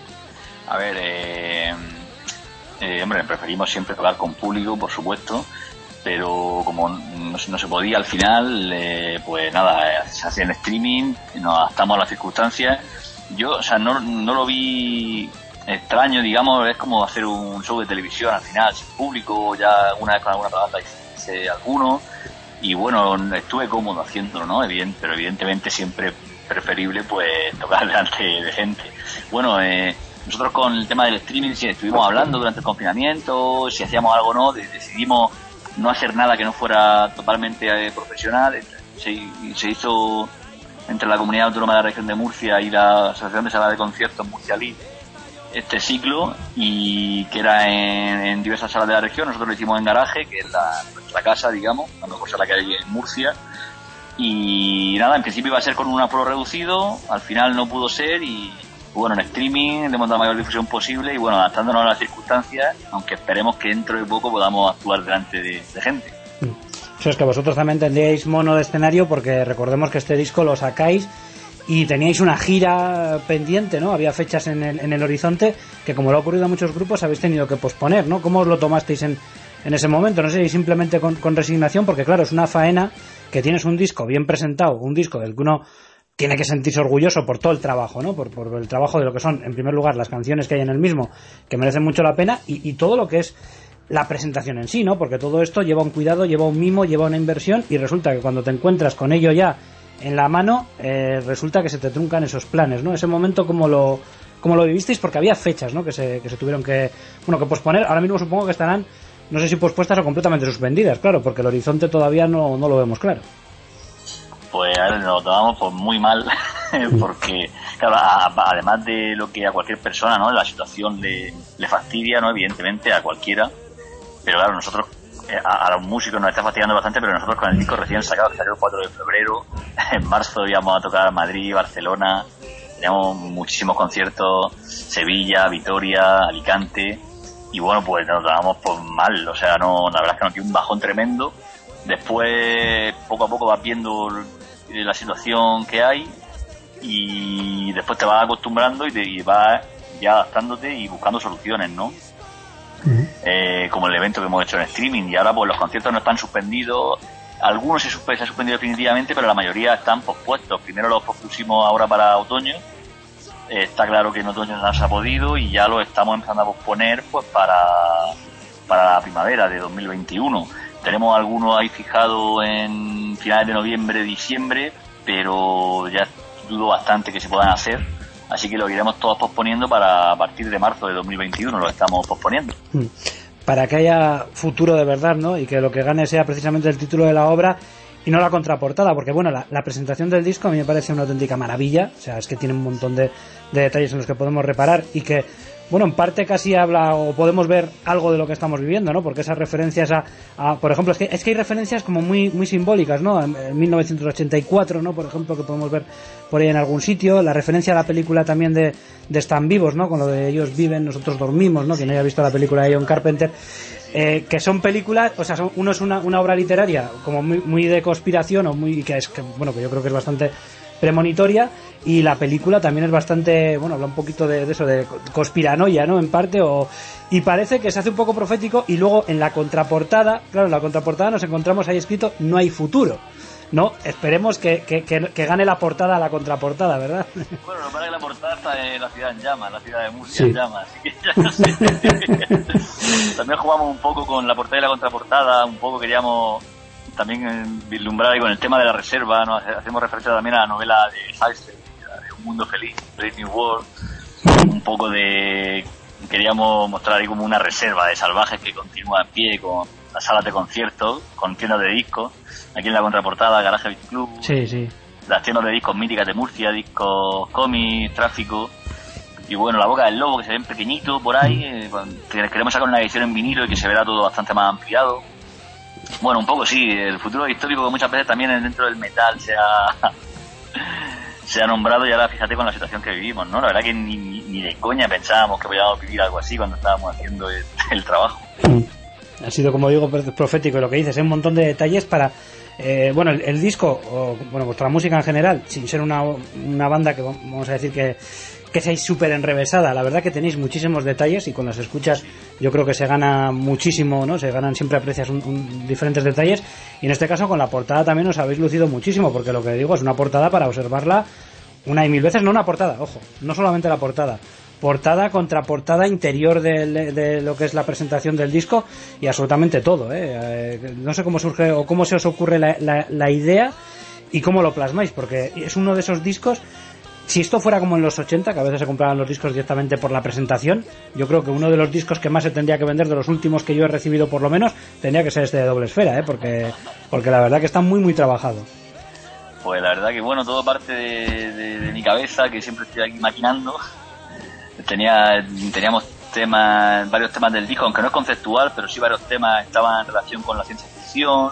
A ver, eh, eh, hombre, preferimos siempre tocar con público, por supuesto, pero como no, no se podía al final, eh, pues nada, se hacía en streaming, nos adaptamos a las circunstancias. Yo, o sea, no, no lo vi extraño, digamos, es como hacer un show de televisión al final, sin público. Ya una vez con alguna banda hice alguno, y bueno, estuve cómodo haciéndolo, ¿no? Evident, pero evidentemente siempre preferible pues tocar delante de gente. Bueno, eh, nosotros con el tema del streaming sí estuvimos hablando durante el confinamiento, si hacíamos algo o no, decidimos no hacer nada que no fuera totalmente eh, profesional. Se, se hizo entre la Comunidad Autónoma de la Región de Murcia y la Asociación de Salas de Conciertos Murcialí este ciclo, y que era en, en diversas salas de la región. Nosotros lo hicimos en Garaje, que es la, nuestra casa, digamos, la mejor sala que hay en Murcia. Y nada, en principio iba a ser con un aforo reducido, al final no pudo ser, y bueno, en streaming le hemos dado la mayor difusión posible, y bueno, adaptándonos a las circunstancias, aunque esperemos que dentro de poco podamos actuar delante de, de gente. Eso es que vosotros también tendríais mono de escenario, porque recordemos que este disco lo sacáis y teníais una gira pendiente, ¿no? Había fechas en el, en el horizonte que, como lo ha ocurrido a muchos grupos, habéis tenido que posponer, ¿no? ¿Cómo os lo tomasteis en, en ese momento? No sé, simplemente con, con resignación, porque claro, es una faena que tienes un disco bien presentado, un disco del que uno tiene que sentirse orgulloso por todo el trabajo, ¿no? Por, por el trabajo de lo que son, en primer lugar, las canciones que hay en el mismo, que merecen mucho la pena, y, y todo lo que es la presentación en sí, ¿no? Porque todo esto lleva un cuidado, lleva un mimo, lleva una inversión, y resulta que cuando te encuentras con ello ya en la mano, eh, resulta que se te truncan esos planes, ¿no? Ese momento, ¿cómo lo, cómo lo vivisteis? Porque había fechas, ¿no? Que se, que se tuvieron que, bueno, que posponer. Ahora mismo supongo que estarán, no sé si pospuestas o completamente suspendidas, claro, porque el horizonte todavía no, no lo vemos claro. Pues a ver, nos lo tomamos pues muy mal, porque, claro, a, a, además de lo que a cualquier persona, ¿no? La situación le, le fastidia, ¿no? Evidentemente, a cualquiera. Pero claro, nosotros, a, a los músicos nos está fastidiando bastante, pero nosotros con el disco recién sacado, que salió el cuatro de febrero, en marzo íbamos a tocar Madrid, Barcelona, teníamos muchísimos conciertos, Sevilla, Vitoria, Alicante, y bueno, pues nos dábamos pues mal, o sea, no, la verdad es que nos dio un bajón tremendo. Después, poco a poco vas viendo la situación que hay, y después te vas acostumbrando y, te, y vas ya adaptándote y buscando soluciones, ¿no? Uh-huh. Eh, como el evento que hemos hecho en streaming, y ahora pues los conciertos no están suspendidos, algunos se, susp- se han suspendido definitivamente, pero la mayoría están pospuestos. Primero los pospusimos ahora para otoño, está claro que en otoño no se ha podido y ya lo estamos empezando a posponer pues para, para la primavera de dos mil veintiuno. Tenemos algunos ahí fijados en finales de noviembre, diciembre, pero ya dudo bastante que se puedan hacer, así que lo iremos todos posponiendo para a partir de marzo de dos mil veintiuno, lo estamos posponiendo. Para que haya futuro de verdad, ¿no? Y que lo que gane sea precisamente el título de la obra y no la contraportada, porque bueno, la, la presentación del disco a mí me parece una auténtica maravilla, o sea, es que tiene un montón de, de detalles en los que podemos reparar y que, bueno, en parte casi habla o podemos ver algo de lo que estamos viviendo, ¿no? Porque esas referencias a, a por ejemplo, es que, es que hay referencias como muy muy simbólicas, ¿no? En, en mil novecientos ochenta y cuatro, ¿no? Por ejemplo, que podemos ver por ahí en algún sitio, la referencia a la película también de, de Están Vivos, ¿no? Con lo de ellos viven, nosotros dormimos, ¿no? Quien haya visto la película de John Carpenter, eh, que son películas, o sea, son, uno es una, una obra literaria como muy, muy de conspiración o muy, que es, que, bueno, que yo creo que es bastante premonitoria, y la película también es bastante, bueno, habla un poquito de, de eso, de conspiranoia, ¿no? En parte, o y parece que se hace un poco profético, y luego en la contraportada, claro, en la contraportada nos encontramos ahí escrito no hay futuro, ¿no? Esperemos que, que, que, que gane la portada a la contraportada, ¿verdad? Bueno, lo para que la portada está en la ciudad en llamas, la ciudad de Murcia sí. en llamas, así que ya no sé. También jugamos un poco con la portada y la contraportada, un poco queríamos también vislumbrar ahí con el tema de la reserva, ¿no? Hacemos referencia también a la novela de Halsted, de Un Mundo Feliz, Brave New World, un poco de... queríamos mostrar ahí como una reserva de salvajes que continúa en pie con las salas de conciertos, con tiendas de discos, aquí en la contraportada Garaje Beat Club, sí, sí. las tiendas de discos míticas de Murcia, discos cómics, tráfico, y bueno, La Boca del Lobo, que se ven pequeñito por ahí, eh, queremos sacar una edición en vinilo y que se verá todo bastante más ampliado. Bueno, un poco sí, el futuro histórico que muchas veces también dentro del metal se ha, se ha nombrado, y ahora fíjate con la situación que vivimos, ¿no? La verdad que ni, ni, ni de coña pensábamos que podíamos vivir algo así cuando estábamos haciendo el, el trabajo. Ha sido, como digo, profético lo que dices, un montón de detalles para... Eh, bueno, el, el disco, o bueno, vuestra música en general, sin ser una, una banda que vamos a decir que, que seáis súper enrevesada, la verdad que tenéis muchísimos detalles, y con las escuchas yo creo que se gana muchísimo, ¿no? Se ganan, siempre aprecias un, un, diferentes detalles, y en este caso con la portada también os habéis lucido muchísimo, porque lo que digo es una portada para observarla una y mil veces, no una portada, ojo, no solamente la portada, portada contra portada interior de, de, de lo que es la presentación del disco, y absolutamente todo, ¿eh? Eh, no sé cómo surge o cómo se os ocurre la, la, la idea y cómo lo plasmáis, porque es uno de esos discos. Si esto fuera como en los ochenta, que a veces se compraban los discos directamente por la presentación, yo creo que uno de los discos que más se tendría que vender, de los últimos que yo he recibido por lo menos, tendría que ser este de Doble Esfera, ¿eh? porque porque la verdad que está muy muy trabajado. Pues la verdad que bueno, todo parte de, de, de mi cabeza, que siempre estoy aquí maquinando. Tenía, teníamos temas, varios temas del disco, aunque no es conceptual, pero sí varios temas estaban en relación con la ciencia ficción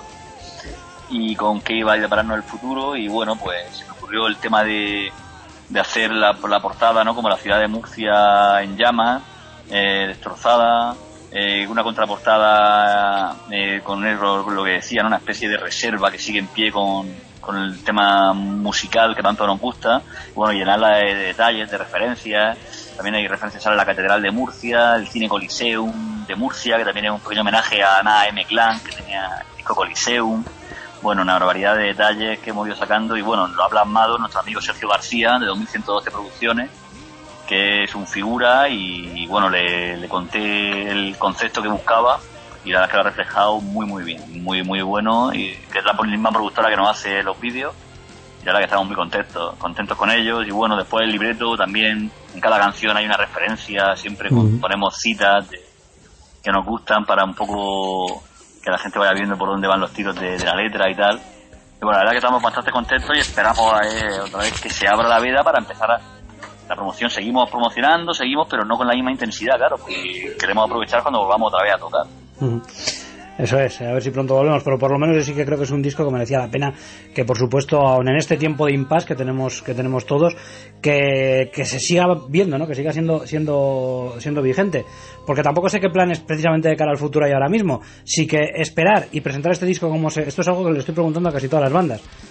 y con qué iba a depararnos el futuro, y bueno, pues se me ocurrió el tema de, de hacer la, la portada, ¿no? Como la ciudad de Murcia en llamas, eh, destrozada, eh, una contraportada eh, con lo que decía, ¿no? Una especie de reserva que sigue en pie con, con el tema musical que tanto nos gusta, y bueno, llenarla de, de detalles, de referencias. También hay referencias a la Catedral de Murcia, el Cine Coliseum de Murcia, que también es un pequeño homenaje a Ana M. Clan, que tenía el disco Coliseum. Bueno, una barbaridad de detalles que hemos ido sacando, y bueno, lo ha plasmado nuestro amigo Sergio García, de dos mil ciento doce Producciones, que es un figura, y, y bueno, le, le conté el concepto que buscaba, y la verdad es que lo ha reflejado muy muy bien, muy muy bueno, y que es la misma productora que nos hace los vídeos, y ahora que estamos muy contentos, contentos con ellos. Y bueno, después el libreto también, en cada canción hay una referencia, siempre uh-huh. ponemos citas de, que nos gustan para un poco que la gente vaya viendo por dónde van los tiros de, de la letra y tal. Y bueno, la verdad que estamos bastante contentos y esperamos eh, otra vez que se abra la veda para empezar a, la promoción. Seguimos promocionando, seguimos, pero no con la misma intensidad, claro, porque queremos aprovechar cuando volvamos otra vez a tocar. Uh-huh. Eso es, a ver si pronto volvemos, pero por lo menos yo sí que creo que es un disco que merecía la pena, que por supuesto, aun en este tiempo de impasse que tenemos que tenemos todos, que, que se siga viendo, ¿no? Que siga siendo siendo siendo vigente, porque tampoco sé qué planes precisamente de cara al futuro hay ahora mismo. Sí que esperar y presentar este disco como se, esto es algo que le estoy preguntando a casi todas las bandas.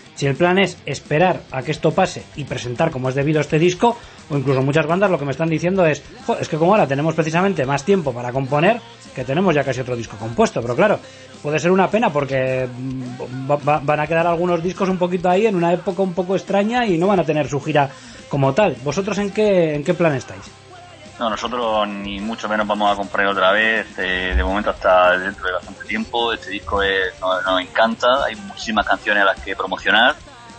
si el plan es esperar a que esto pase y presentar como es debido este disco, o incluso muchas bandas lo que me están diciendo es, jo, es que como ahora tenemos precisamente más tiempo para componer, que tenemos ya casi otro disco compuesto, pero claro, puede ser una pena porque va, va, van a quedar algunos discos un poquito ahí en una época un poco extraña y no van a tener su gira como tal. ¿Vosotros en qué, en qué plan estáis? No, nosotros ni mucho menos vamos a comprar otra vez, eh, de momento hasta dentro de bastante tiempo. Este disco es, nos, nos encanta, hay muchísimas canciones a las que promocionar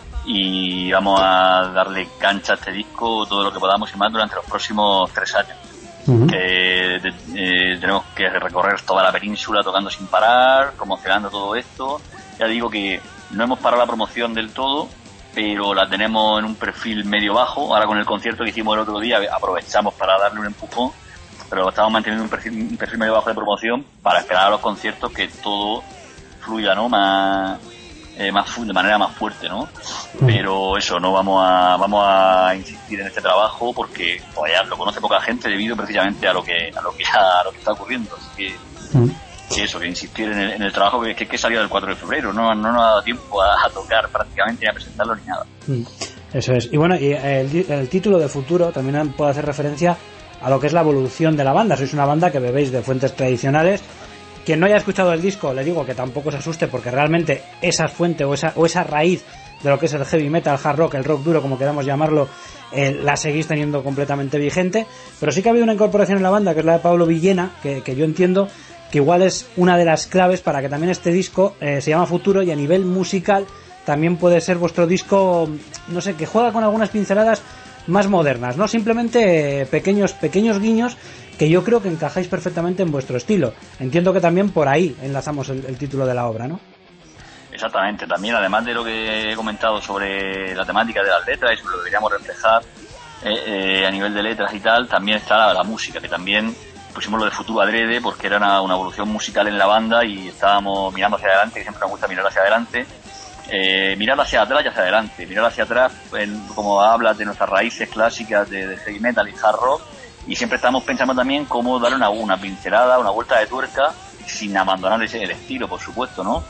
y vamos a darle cancha a este disco todo lo que podamos y más durante los próximos tres años. Uh-huh. Que de, eh, tenemos que recorrer toda la península tocando sin parar, promocionando todo esto. Ya digo que no hemos parado la promoción del todo, pero la tenemos en un perfil medio bajo. Ahora con el concierto que hicimos el otro día aprovechamos para darle un empujón, pero estamos manteniendo un perfil, un perfil medio bajo de promoción para esperar a los conciertos que todo fluya, ¿no? Más, eh, más de manera más fuerte, ¿no? Pero eso, no vamos a vamos a insistir en este trabajo porque pues, ya lo conoce poca gente debido precisamente a lo que a lo que a lo que está ocurriendo. Así que que eso, que insistir en el, en el trabajo que, que, que salió del cuatro de febrero, no, no nos ha dado tiempo a, a tocar prácticamente ni a presentarlo ni nada. Eso es. Y bueno, y el, el título de Futuro también puede hacer referencia a lo que es la evolución de la banda. Sois una banda que bebéis de fuentes tradicionales. Quien no haya escuchado el disco, le digo que tampoco se asuste porque realmente esa fuente o esa, o esa raíz de lo que es el heavy metal, hard rock, el rock duro, como queramos llamarlo, eh, la seguís teniendo completamente vigente. Pero sí que ha habido una incorporación en la banda, que es la de Pablo Villena, que, que yo entiendo que igual es una de las claves para que también este disco eh, se llama Futuro y a nivel musical también puede ser vuestro disco, no sé, que juega con algunas pinceladas más modernas, no simplemente eh, pequeños pequeños guiños que yo creo que encajáis perfectamente en vuestro estilo. Entiendo que también por ahí enlazamos el, el título de la obra, ¿no? Exactamente, también además de lo que he comentado sobre la temática de las letras y sobre lo que queríamos reflejar eh, eh, a nivel de letras y tal, también está la, la música, que también pusimos lo de Futuro adrede porque era una, una evolución musical en la banda y estábamos mirando hacia adelante, que siempre nos gusta mirar hacia adelante, eh, mirar hacia atrás y hacia adelante, mirar hacia atrás en, como hablas de nuestras raíces clásicas de, de heavy metal y hard rock, y siempre estamos pensando también cómo darle una, una pincelada, una vuelta de tuerca sin abandonar ese, el estilo, por supuesto, ¿no?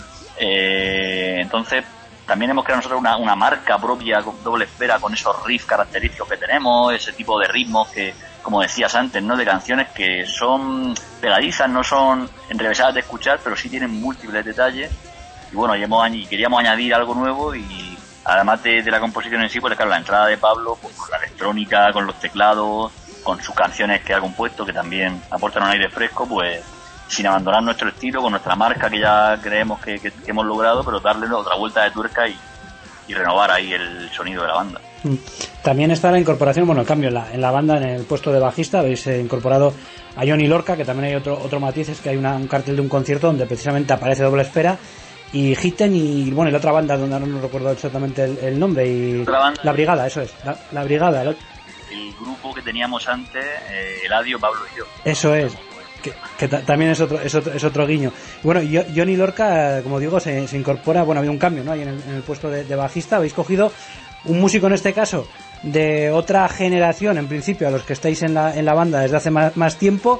Eh, entonces también hemos creado nosotros una, una marca propia con doble esfera, con esos riffs característicos que tenemos, ese tipo de ritmos que, como decías antes, ¿no? De canciones que son pegadizas, no son enrevesadas de escuchar, pero sí tienen múltiples detalles. Y bueno, y, hemos, y queríamos añadir algo nuevo y además de, de la composición en sí, pues claro, la entrada de Pablo, pues con la electrónica, con los teclados, con sus canciones que ha compuesto, que también aportan un aire fresco, pues sin abandonar nuestro estilo, con nuestra marca que ya creemos que, que, que hemos logrado, pero darle otra vuelta de tuerca y, y renovar ahí el sonido de la banda. También está la incorporación, bueno, el cambio en la, en la banda, en el puesto de bajista, habéis eh, incorporado a Johnny Lorca, que también hay otro otro matiz, es que hay una, un cartel de un concierto donde precisamente aparece Doble Esfera y Hitten y, bueno, y la otra banda, donde ahora no recuerdo exactamente el, el nombre, y banda, la Brigada, eso es, la, la Brigada. El, el grupo que teníamos antes, eh, Eladio, Pablo y yo. Eso es. Que, que t- también es otro, es otro es otro guiño. Bueno, yo, Johnny Lorca, como digo, se, se incorpora, bueno, había un cambio, ¿no? Ahí en el, en el puesto de, de bajista. Habéis cogido un músico, en este caso, de otra generación, en principio, a los que estáis en la, en la banda desde hace más, más tiempo,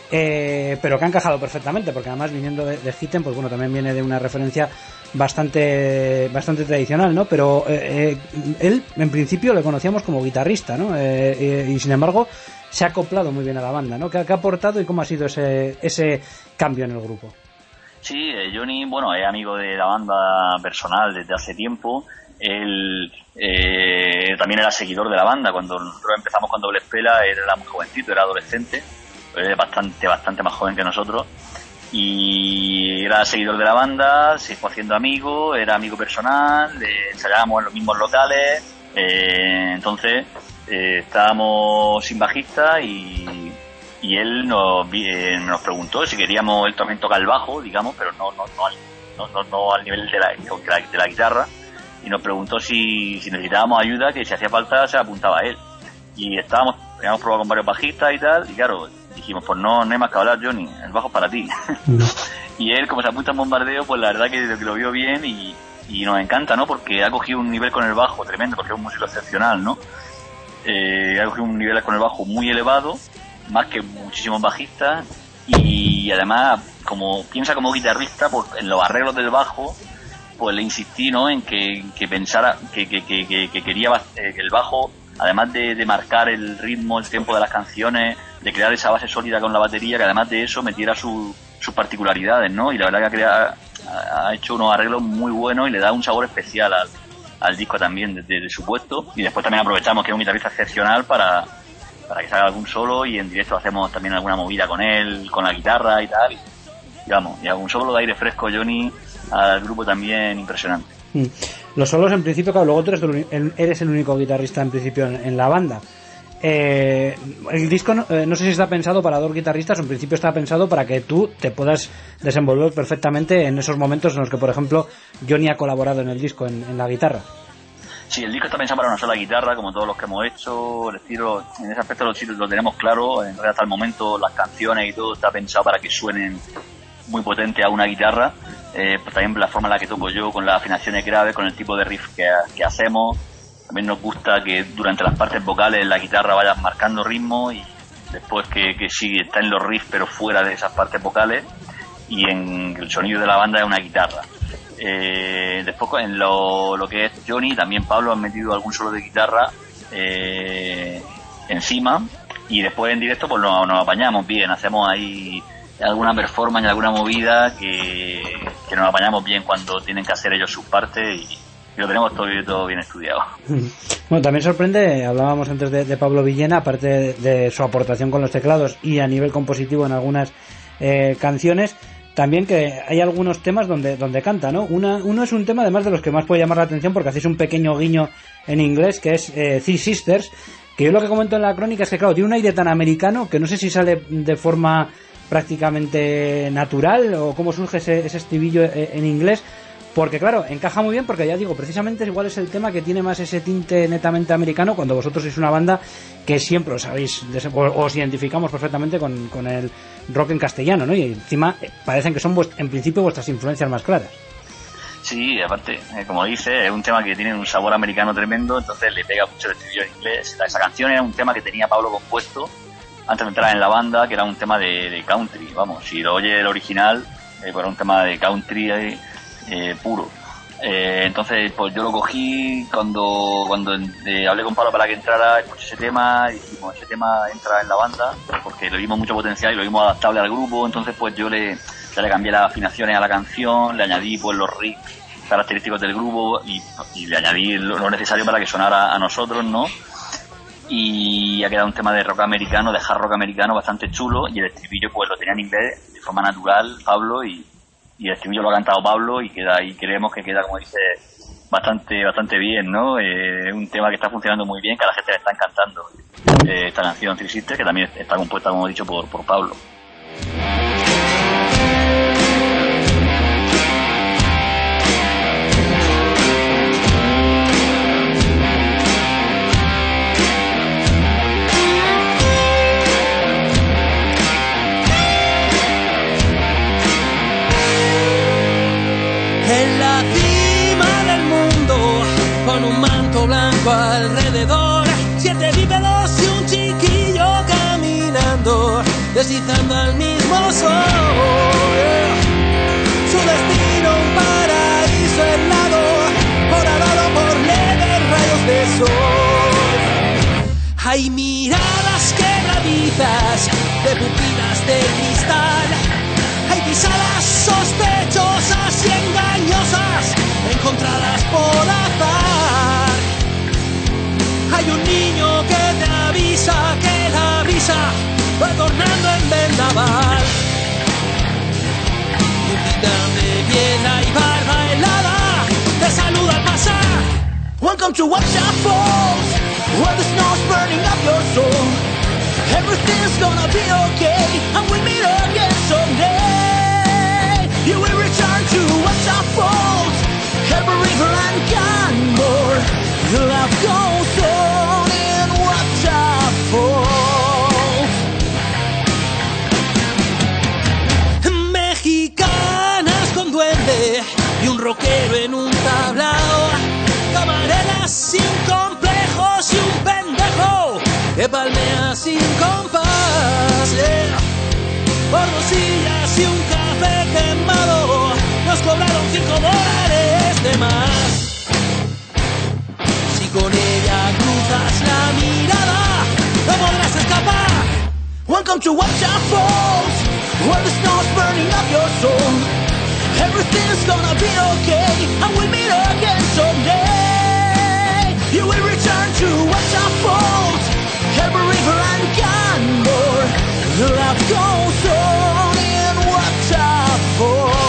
eh, pero que ha encajado perfectamente, porque además, viniendo de, de Hitten, pues bueno, también viene de una referencia bastante bastante tradicional, ¿no? Pero eh, eh, él, en principio, le conocíamos como guitarrista, ¿no? Eh, eh, y sin embargo, se ha acoplado muy bien a la banda, ¿no? ¿Qué, qué ha aportado y cómo ha sido ese ese cambio en el grupo? Sí, eh, Johnny, bueno, es amigo de la banda personal desde hace tiempo. Él eh, también era seguidor de la banda. Cuando nosotros empezamos con Doble Esfera, él era muy jovencito, era adolescente, era bastante, bastante más joven que nosotros. Y era seguidor de la banda, se fue haciendo amigo, era amigo personal, eh, ensayábamos en los mismos locales, eh, entonces eh, estábamos sin bajista y, y él nos, eh, nos preguntó si queríamos, él también toca el bajo, digamos, pero no no no al, no, no, no al nivel de la, de, la, de la guitarra, y nos preguntó si, si necesitábamos ayuda, que si hacía falta se apuntaba a él. Y estábamos, habíamos probado con varios bajistas y tal, y claro, dijimos, pues no, no hay más que hablar, Johnny, el bajo es para ti. Y él, como se apunta en bombardeo, pues la verdad que, que lo vio bien y, y nos encanta, ¿no? Porque ha cogido un nivel con el bajo tremendo, porque es un músico excepcional, ¿no? Eh, ha cogido un nivel con el bajo muy elevado, más que muchísimos bajistas, y además, como piensa como guitarrista, pues en los arreglos del bajo, pues le insistí, ¿no?, en que, que pensara que, que, que, que, que quería eh, que el bajo, además de, de marcar el ritmo, el tiempo de las canciones, de crear esa base sólida con la batería, que además de eso metiera su, sus particularidades, ¿no? Y la verdad que ha, creado, ha hecho unos arreglos muy buenos y le da un sabor especial al, al disco también, desde de su puesto. Y después también aprovechamos que es un guitarrista excepcional para, para que salga algún solo, y en directo hacemos también alguna movida con él, con la guitarra y tal. Y, digamos, y algún solo de aire fresco, Johnny, al grupo también impresionante. Mm. Los solos, en principio, claro, luego tú eres el, eres el único guitarrista en principio en, en la banda. Eh, el disco no, eh, no sé si está pensado para dos guitarristas o en principio está pensado para que tú te puedas desenvolver perfectamente en esos momentos en los que, por ejemplo, Johnny ha colaborado en el disco, en, en la guitarra. Sí, el disco está pensado para una sola guitarra, como todos los que hemos hecho. El estilo, en ese aspecto lo, lo tenemos claro. En realidad, hasta el momento, las canciones y todo está pensado para que suenen muy potente a una guitarra. Eh, pues también la forma en la que toco yo, con las afinaciones graves, con el tipo de riff que, que hacemos. También nos gusta que durante las partes vocales la guitarra vaya marcando ritmo, y después que, que sí está en los riffs pero fuera de esas partes vocales, y en el sonido de la banda es una guitarra. Eh, después en lo, lo que es Johnny, también Pablo han metido algún solo de guitarra eh, encima, y después en directo pues nos, nos apañamos bien, hacemos ahí alguna performance, alguna movida que, que nos apañamos bien cuando tienen que hacer ellos sus partes, y y lo tenemos todo, todo bien estudiado. Bueno, también sorprende, hablábamos antes de, de Pablo Villena, aparte de, de su aportación con los teclados y a nivel compositivo en algunas eh, canciones, también que hay algunos temas donde donde canta, ¿no? Una, uno es un tema además de los que más puede llamar la atención porque hacéis un pequeño guiño en inglés, que es eh, Three Sisters, que yo lo que comento en la crónica es que, claro, tiene un aire tan americano que no sé si sale de forma prácticamente natural o cómo surge ese, ese estribillo en inglés. Porque claro, encaja muy bien porque ya digo, precisamente igual es el tema que tiene más ese tinte netamente americano, cuando vosotros sois una banda que siempre os sabéis, os identificamos perfectamente con, con el rock en castellano, ¿no? Y encima parecen que son vuest- en principio vuestras influencias más claras. Sí, aparte, eh, como dice, es un tema que tiene un sabor americano tremendo, entonces le pega mucho el estribillo en inglés. Esa canción era un tema que tenía Pablo compuesto antes de entrar en la banda, que era un tema de, de country, vamos, si lo oye el original, eh, pues era un tema de country... Eh, Eh, puro. Eh, entonces, pues yo lo cogí cuando cuando eh, hablé con Pablo para que entrara, escuché ese tema y dijimos, ese tema entra en la banda porque le vimos mucho potencial y lo vimos adaptable al grupo. Entonces, pues yo le, ya le cambié las afinaciones a la canción, le añadí pues los riffs característicos del grupo y, y le añadí lo, lo necesario para que sonara a nosotros, ¿no? Y ha quedado un tema de rock americano, de hard rock americano bastante chulo, y el estribillo pues lo tenía en inglés de forma natural Pablo, y y el estribillo lo ha cantado Pablo, y queda y creemos que queda, como dice, bastante bastante bien, ¿no? Es eh, un tema que está funcionando muy bien, que a la gente le está encantando. Eh, esta canción Three Sisters, que también está compuesta, como he dicho, por, por Pablo. En la cima del mundo, con un manto blanco alrededor, siete bípedos y un chiquillo caminando, deslizando al mismo sol. Su destino un paraíso helado, horadado por leves rayos de sol. Hay miradas quebradizas de pupilas de cristal, hay pisadas sospechosas y engañosas encontradas por azar. Hay un niño que te avisa que la brisa va tornando en vendaval. Un titán de piedra y barba helada te saluda al pasar. Welcome to Watcha Falls, where the snow's burning up your soul. Everything's gonna be okay, and we meet again someday. You will return to Watcha Falls, every river and canmore. The love goes on in Watcha Falls. Mexicanas con duende y un rockero en un tablao, camareras sin complejos y un pendejo que palmea sin compás, yeah. Por dos sillas y un café quemado nos cobraron cinco dólares demás. Si con ella cruzas la mirada, no podrás escapar. Welcome to Waterfalls, where the snow's burning up your soul. Everything's gonna be okay, and we'll meet again someday. You will return to Waterfalls, Harbor River and Canmore. The life goes on in Waterfalls.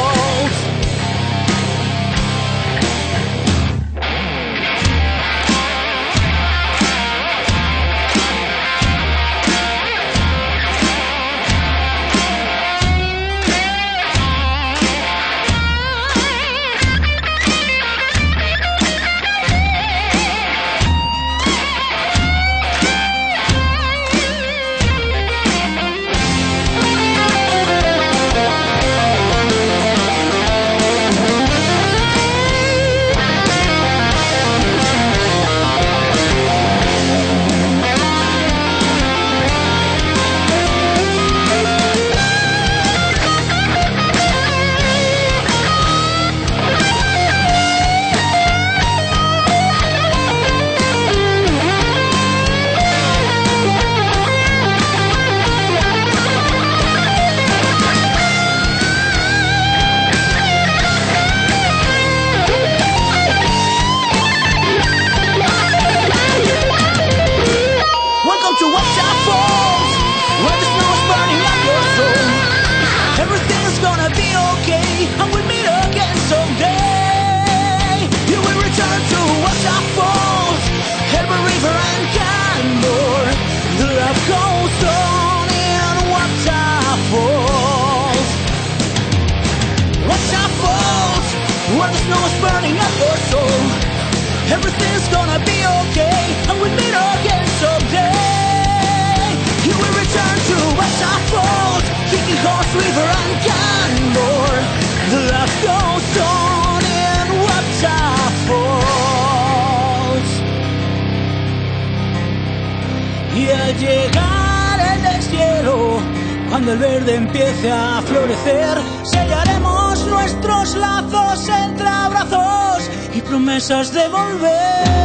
Everything's gonna be okay, and we'll meet again someday. You will return to Waterfalls, kicking Horse River and Canmore. The life goes on in Waterfalls. Y al llegar el deshielo, cuando el verde empiece a florecer, sellaremos nuestros lazos entre abrazos y promesas de volver.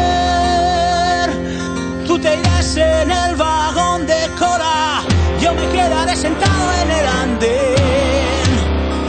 Tú te irás en el vagón de cola, yo me quedaré sentado en el andén.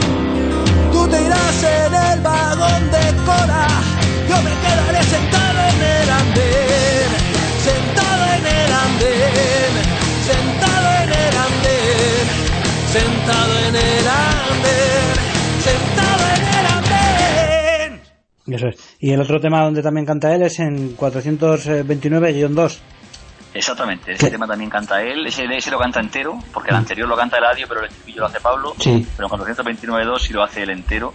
Tú te irás en el vagón de cola, yo me quedaré sentado en el andén. Sentado en el andén, sentado en el andén, sentado en el andén, sentado en el andén. Eso es. Y el otro tema donde también canta él es en cuatrocientos veintinueve guión dos. Exactamente, ese ¿Qué? tema también canta él, ese, ese lo canta entero, porque el anterior lo canta Eladio, pero el estribillo lo hace Pablo, sí. Pero en cuatrocientos veintinueve guión dos sí lo hace él entero.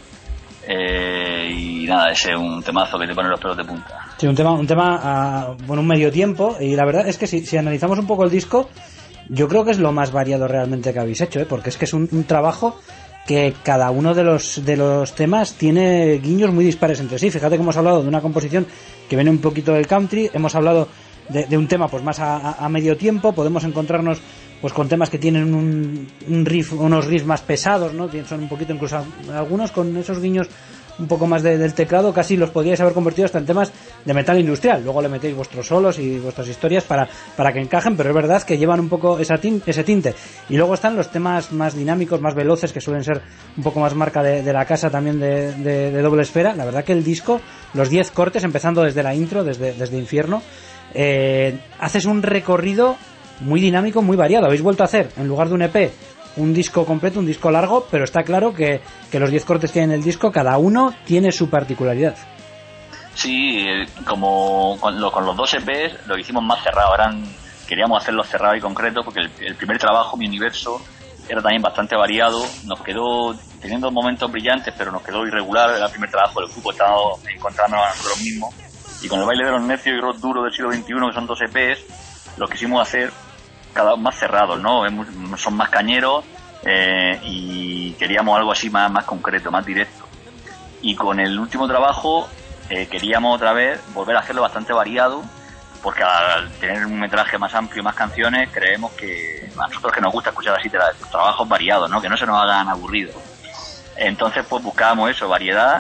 Eh, y nada, ese es un temazo que te pone los pelos de punta. Sí, un tema, un tema a, bueno, un medio tiempo, y la verdad es que si, si analizamos un poco el disco, yo creo que es lo más variado realmente que habéis hecho, ¿eh? Porque es que es un, un trabajo que cada uno de los de los temas tiene guiños muy dispares entre sí. Fíjate que hemos hablado de una composición que viene un poquito del country, hemos hablado de, de un tema pues más a, a, a medio tiempo, podemos encontrarnos pues con temas que tienen un, un riff, unos riffs más pesados, ¿no? Son un poquito, incluso algunos con esos guiños un poco más de, del teclado, casi los podríais haber convertido hasta en temas de metal industrial. Luego le metéis vuestros solos y vuestras historias para, para que encajen, pero es verdad que llevan un poco esa tin, ese tinte. Y luego están los temas más dinámicos, más veloces, que suelen ser un poco más marca de, de la casa también de, de, de Doble Esfera. La verdad que el disco, los diez cortes, empezando desde la intro, desde, desde Infierno, eh, haces un recorrido muy dinámico, muy variado. Habéis vuelto a hacer, en lugar de un E P, un disco completo, un disco largo, pero está claro que, que los diez cortes que hay en el disco, cada uno tiene su particularidad. Sí, como con, lo, con los dos E Pes lo hicimos más cerrado, eran, queríamos hacerlo cerrado y concreto, porque el, el primer trabajo, Mi Universo, era también bastante variado, nos quedó teniendo momentos brillantes, pero nos quedó irregular. Era el primer trabajo del grupo, estábamos encontrándonos a nosotros mismos, y con El Baile de los Necios y Rock Duro del siglo veintiuno, que son dos E Pes, lo quisimos hacer cada vez más cerrados, ¿no? Son más cañeros, eh, y queríamos algo así más, más concreto, más directo. Y con el último trabajo eh, queríamos otra vez volver a hacerlo bastante variado, porque al tener un metraje más amplio, más canciones, creemos que a nosotros que nos gusta escuchar así tra- trabajos variados, ¿no? Que no se nos hagan aburridos. Entonces pues buscábamos eso, variedad,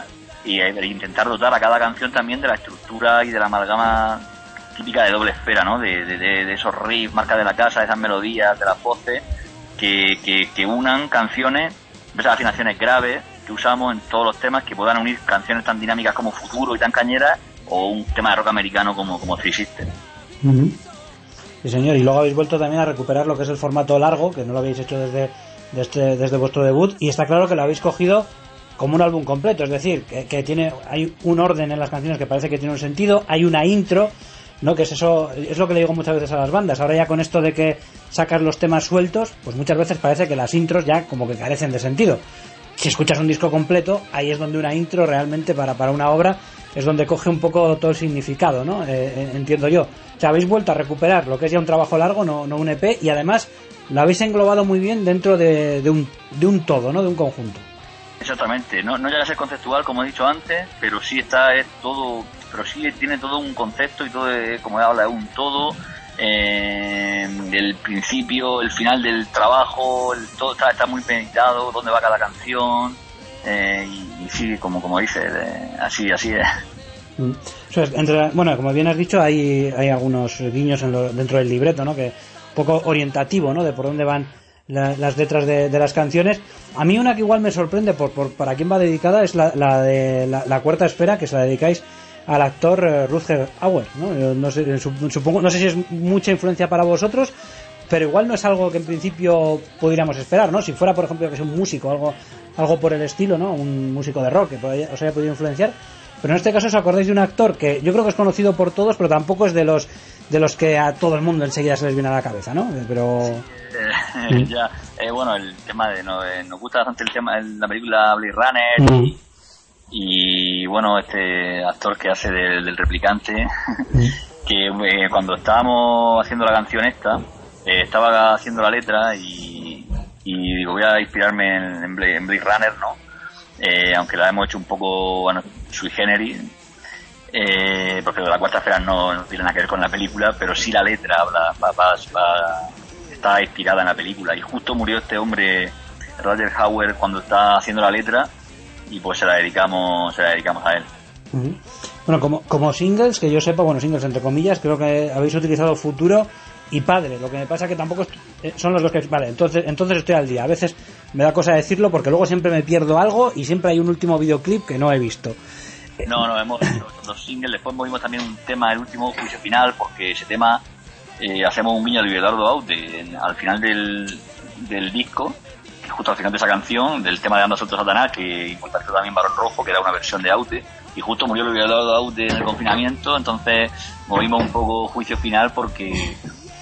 y eh, intentar dotar a cada canción también de la estructura y de la amalgama típica de doble esfera, ¿no? De, de, de esos riffs, marcas de la casa, de esas melodías, de las voces, que, que, que unan canciones, esas afinaciones graves que usamos en todos los temas, que puedan unir canciones tan dinámicas como Futuro y tan cañeras, o un tema de rock americano como, como Three Sisters. Uh-huh. Sí, señor, y luego habéis vuelto también a recuperar lo que es el formato largo, que no lo habéis hecho desde, desde, desde vuestro debut, y está claro que lo habéis cogido como un álbum completo, es decir, que, que tiene hay un orden en las canciones que parece que tiene un sentido, hay una intro, ¿no? Que es eso, es lo que le digo muchas veces a las bandas. Ahora ya con esto de que sacas los temas sueltos, pues muchas veces parece que las intros ya como que carecen de sentido. Si escuchas un disco completo, ahí es donde una intro realmente para, para una obra es donde coge un poco todo el significado, ¿no? Eh, entiendo yo. O sea, habéis vuelto a recuperar lo que es ya un trabajo largo, no, no un E P, y además lo habéis englobado muy bien dentro de, de, un, de un todo, ¿no? De un conjunto. Exactamente, no, no llega a ser conceptual como he dicho antes, pero sí está es todo, pero sí tiene todo un concepto y todo, es, como he hablado, es un todo, eh, el principio, el final del trabajo, el, todo está, está muy meditado, dónde va cada canción, eh, y, y sí, como como dices, eh, así así es. Mm. O sea, entre, bueno, como bien has dicho, hay hay algunos guiños en lo, dentro del libreto, ¿no? Que un poco orientativo, ¿no? De por dónde van La, las letras de, de las canciones. A mí una que igual me sorprende por, por para quién va dedicada es la, la de la, la cuarta espera, que se la dedicáis al actor uh, Rutger Hauer, ¿no? Yo no sé, supongo, no sé si es mucha influencia para vosotros, pero igual no es algo que en principio pudiéramos esperar, ¿no? Si fuera, por ejemplo, que es un músico, algo algo por el estilo, ¿no? Un músico de rock que podría, os haya podido influenciar. Pero en este caso os acordáis de un actor que yo creo que es conocido por todos, pero tampoco es de los de los que a todo el mundo enseguida se les viene a la cabeza, ¿no? Pero eh, ya, eh, bueno, el tema de no, eh, nos gusta bastante el tema de la película Blade Runner mm. y, y bueno, este actor que hace de, del replicante mm. que eh, cuando estábamos haciendo la canción esta eh, estaba haciendo la letra y, y digo, voy a inspirarme en, en, Blade, en Blade Runner, ¿no? Eh, aunque la hemos hecho un poco, bueno, sui generis, eh, porque la cuarta esfera no, no tiene nada que ver con la película, pero sí la letra habla, va, va, va, está inspirada en la película, y justo murió este hombre, Roger Hauer, cuando está haciendo la letra, y pues se la dedicamos, se la dedicamos a él. Uh-huh. Bueno, como, como singles, que yo sepa, bueno, singles entre comillas, creo que habéis utilizado Futuro y Padre. Lo que me pasa que tampoco son los dos que... Vale, entonces, entonces estoy al día. A veces me da cosa decirlo porque luego siempre me pierdo algo y siempre hay un último videoclip que no he visto. No, no, hemos visto los singles. Después movimos también un tema, el último Juicio Final, porque ese tema eh, hacemos un guiño de Eduardo Aute al final del, del disco, que justo al final de esa canción, del tema de Anda Suelto Satanás, que impulsó también Barón Rojo, que era una versión de Aute, y justo murió Eduardo Aute en el confinamiento, entonces movimos un poco Juicio Final porque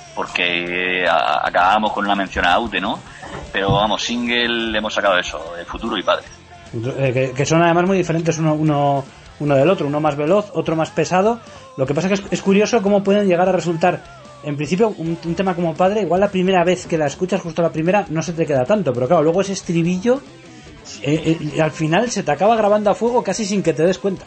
porque a, acabamos con una mención a Aute, ¿no? Pero vamos, single hemos sacado eso, el Futuro y Padre. Eh, que, que son además muy diferentes uno, uno, uno del otro, uno más veloz, otro más pesado. Lo que pasa es que es, es curioso cómo pueden llegar a resultar, en principio, un, un tema como Padre, igual la primera vez que la escuchas, justo la primera, no se te queda tanto, pero claro, luego ese estribillo, eh, eh, al final se te acaba grabando a fuego casi sin que te des cuenta.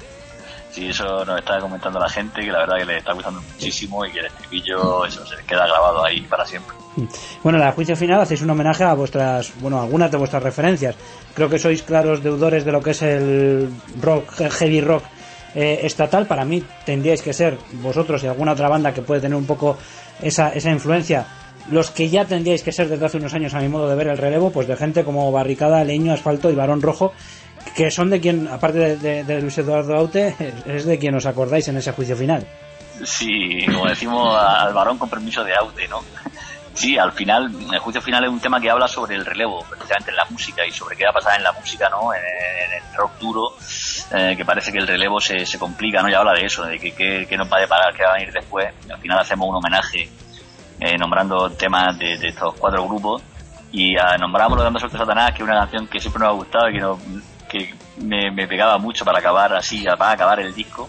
Sí, eso nos está comentando la gente, que la verdad que le está gustando muchísimo y que el estribillo, eso se les queda grabado ahí para siempre. Bueno, en la Juicio Final hacéis un homenaje a vuestras, bueno, algunas de vuestras referencias. Creo que sois claros deudores de lo que es el rock, heavy rock eh, estatal. Para mí tendríais que ser vosotros y alguna otra banda que puede tener un poco esa, esa influencia, los que ya tendríais que ser desde hace unos años, a mi modo de ver, el relevo, pues de gente como Barricada, Leño, Asfalto y Barón Rojo, que son de quien, aparte de, de, de Luis Eduardo Aute, es de quien os acordáis en ese Juicio Final. Sí, como decimos, al varón con permiso de Aute, ¿no? Sí, al final, el Juicio Final es un tema que habla sobre el relevo, precisamente en la música, y sobre qué va a pasar en la música, ¿no? En, en el rock duro, eh, que parece que el relevo se, se complica, ¿no? Y habla de eso, de que, que, que nos va a deparar, que va a venir después. Al final hacemos un homenaje, eh, nombrando temas de, de estos cuatro grupos, y uh, nombramos lo de Anda Suelto Satanás, que es una canción que siempre nos ha gustado y que, no, que me, me pegaba mucho para acabar así, para acabar el disco.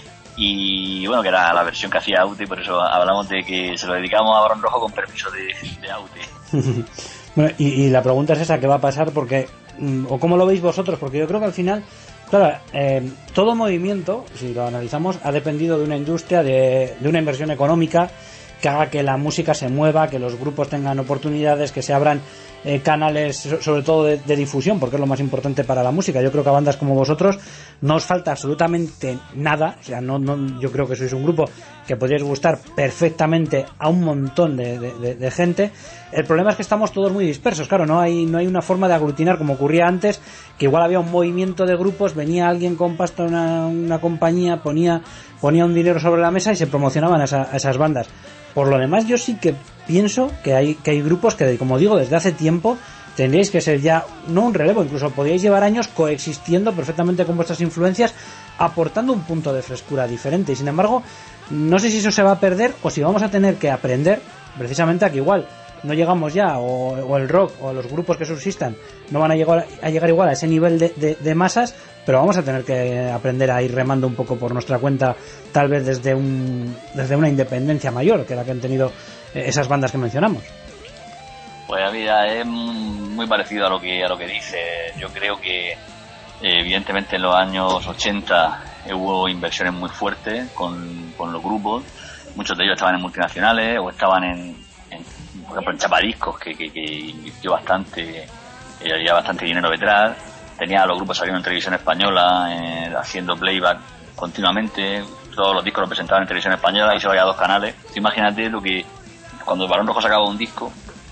Y bueno, que era la versión que hacía Aute, por eso hablamos de que se lo dedicamos a Barón Rojo con permiso de, de Aute. Bueno, y, y la pregunta es esa, ¿qué va a pasar? Porque, o cómo lo veis vosotros, porque yo creo que al final, claro, eh, todo movimiento, si lo analizamos, ha dependido de una industria, de, de una inversión económica que haga que la música se mueva, que los grupos tengan oportunidades, que se abran eh, canales, sobre todo de, de difusión, porque es lo más importante para la música. Yo creo que a bandas como vosotros no os falta absolutamente nada. O sea, no, no, yo creo que sois un grupo que podríais gustar perfectamente a un montón de, de, de, de gente. El problema es que estamos todos muy dispersos, claro, no hay, no hay una forma de aglutinar como ocurría antes, que igual había un movimiento de grupos, venía alguien con pasta, una, una compañía, ponía, ponía un dinero sobre la mesa y se promocionaban a, esa, a esas bandas. Por lo demás, yo sí que pienso que hay, que hay grupos que, como digo, desde hace tiempo tendríais que ser ya, no un relevo, incluso podríais llevar años coexistiendo perfectamente con vuestras influencias, aportando un punto de frescura diferente. Y sin embargo, no sé si eso se va a perder o si vamos a tener que aprender precisamente a que igual no llegamos ya, o, o el rock o los grupos que subsistan no van a llegar a llegar igual a ese nivel de, de, de masas, pero vamos a tener que aprender a ir remando un poco por nuestra cuenta, tal vez desde un desde una independencia mayor que la que han tenido esas bandas que mencionamos. Pues mira, es muy parecido a lo que a lo que dice. Yo creo que evidentemente en los años ochenta hubo inversiones muy fuertes con, con los grupos. Muchos de ellos estaban en multinacionales o estaban en por ejemplo en Chapadiscos, que, que, que invirtió bastante, eh, había bastante dinero detrás, tenía a los grupos saliendo en televisión española, eh, haciendo playback continuamente, todos los discos los presentaban en televisión española y se vaya a dos canales. Tú imagínate lo que, cuando el Barón Rojo sacaba un disco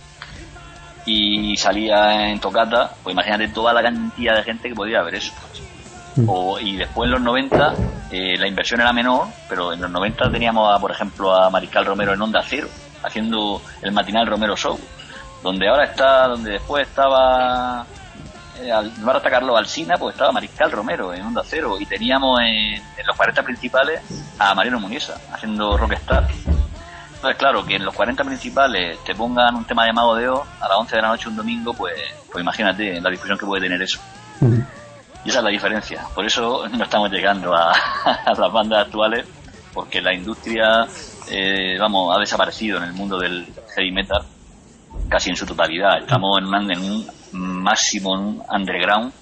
y salía en Tocata, pues imagínate toda la cantidad de gente que podía ver eso. O, y después en los noventa eh, la inversión era menor, pero en los noventa teníamos a, por ejemplo a Mariscal Romero en Onda Cero haciendo el matinal Romero Show, donde ahora está, donde después estaba eh, al, ahora está Carlos Alsina, pues estaba Mariscal Romero en Onda Cero, y teníamos en, en los cuarenta principales a Mariano Muniesa haciendo Rockstar. Entonces claro, que en los cuarenta principales te pongan un tema de Mago de Oz a las once de la noche un domingo, pues, pues imagínate la difusión que puede tener eso. Uh-huh. Y esa es la diferencia. Por eso no estamos llegando a, a las bandas actuales, porque la industria eh, vamos ha desaparecido en el mundo del heavy metal casi en su totalidad. Estamos en un, en un máximo en un underground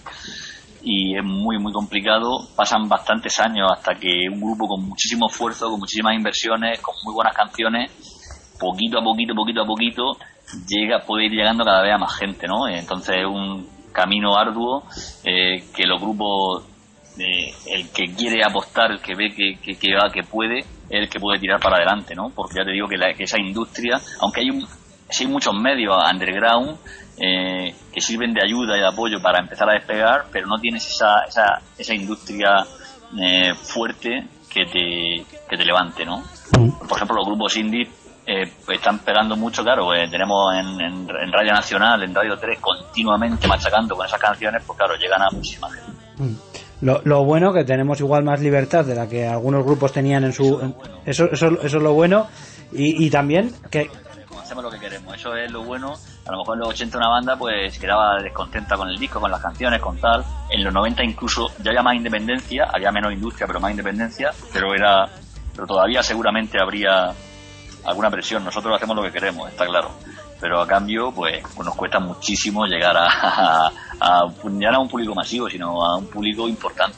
y es muy muy complicado. Pasan bastantes años hasta que un grupo con muchísimo esfuerzo, con muchísimas inversiones, con muy buenas canciones, poquito a poquito, poquito a poquito llega, puede ir llegando cada vez a más gente, ¿no? Entonces es un camino arduo eh, que los grupos, eh, el que quiere apostar, el que ve que, que, que va, que puede, es el que puede tirar para adelante, ¿no? Porque ya te digo que, la, que esa industria, aunque hay un, sí hay muchos medios underground eh, que sirven de ayuda y de apoyo para empezar a despegar, pero no tienes esa esa esa industria eh, fuerte que te que te levante, ¿no? Por ejemplo, los grupos indie Eh, están pegando mucho, claro, eh, tenemos en, en, en Radio Nacional, en Radio tres, continuamente machacando con esas canciones, pues claro, llegan a muchísima gente. Mm. Lo, lo bueno que tenemos igual más libertad de la que algunos grupos tenían en su... En, eso, eso, eso es lo bueno, y, y también que... Hacemos lo que queremos, eso es lo bueno. A lo mejor en los ochenta una banda pues quedaba descontenta con el disco, con las canciones, con tal. En los noventa incluso ya había más independencia, había menos industria, pero más independencia, pero era... pero todavía seguramente habría alguna presión. Nosotros hacemos lo que queremos, está claro, pero a cambio pues, pues nos cuesta muchísimo llegar a, a, a ya no a un público masivo, sino a un público importante.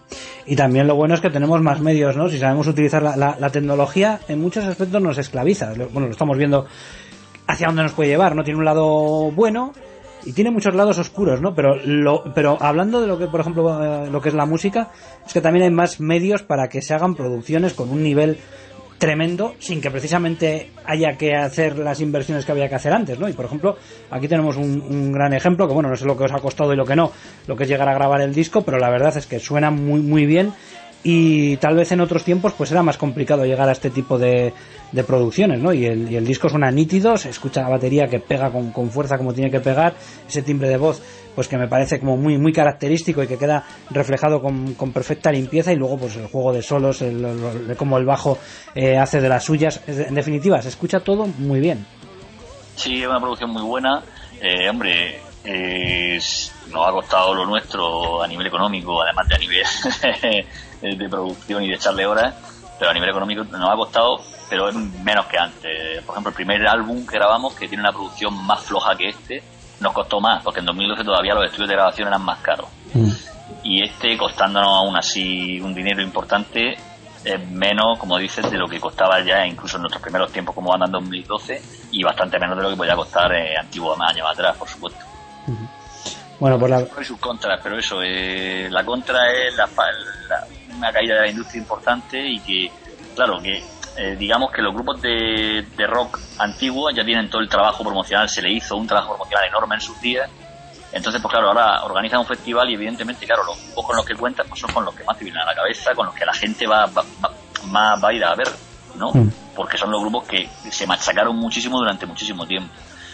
Y también lo bueno es que tenemos más medios, ¿no? Si sabemos utilizar la, la, la tecnología, en muchos aspectos nos esclaviza. Bueno, lo estamos viendo hacia dónde nos puede llevar, ¿no? Tiene un lado bueno y tiene muchos lados oscuros, ¿no? Pero lo, pero hablando de lo que, por ejemplo, eh, lo que es la música, es que también hay más medios para que se hagan producciones con un nivel tremendo, sin que precisamente haya que hacer las inversiones que había que hacer antes, ¿no? Y por ejemplo, aquí tenemos un, un gran ejemplo, que bueno, no sé lo que os ha costado y lo que no, lo que es llegar a grabar el disco, pero la verdad es que suena muy muy bien, y tal vez en otros tiempos pues era más complicado llegar a este tipo de, de producciones, ¿no? Y el, y el disco suena nítido, se escucha la batería que pega con, con fuerza como tiene que pegar, ese timbre de voz pues que me parece como muy muy característico y que queda reflejado con, con perfecta limpieza, y luego pues el juego de solos, el, el, cómo el bajo eh, hace de las suyas. En definitiva, se escucha todo muy bien. Sí, es una producción muy buena. Eh, hombre, eh, nos ha costado lo nuestro a nivel económico, además de a nivel de producción y de echarle horas, pero a nivel económico nos ha costado, pero es menos que antes. Por ejemplo, el primer álbum que grabamos, que tiene una producción más floja que este, nos costó más, porque en dos mil doce todavía los estudios de grabación eran más caros. Mm. Y este, costándonos aún así un dinero importante, es menos, como dices, de lo que costaba ya incluso en nuestros primeros tiempos como banda en dos mil doce, y bastante menos de lo que podía costar eh, antiguos años atrás, por supuesto. Uh-huh. Bueno, pues la... Hay sus contras, pero eso, eh, la contra es la, la, una caída de la industria importante, y que, claro, que eh, digamos que los grupos de, de rock antiguos ya tienen todo el trabajo promocional, se le hizo un trabajo promocional enorme en sus días. Entonces, pues claro, ahora organizan un festival y evidentemente, claro, los grupos con los que cuentan pues son con los que más te vienen a la cabeza, con los que la gente va, va, va, más va a ir a ver, ¿no? Mm. Porque son los grupos que se machacaron muchísimo durante muchísimo tiempo.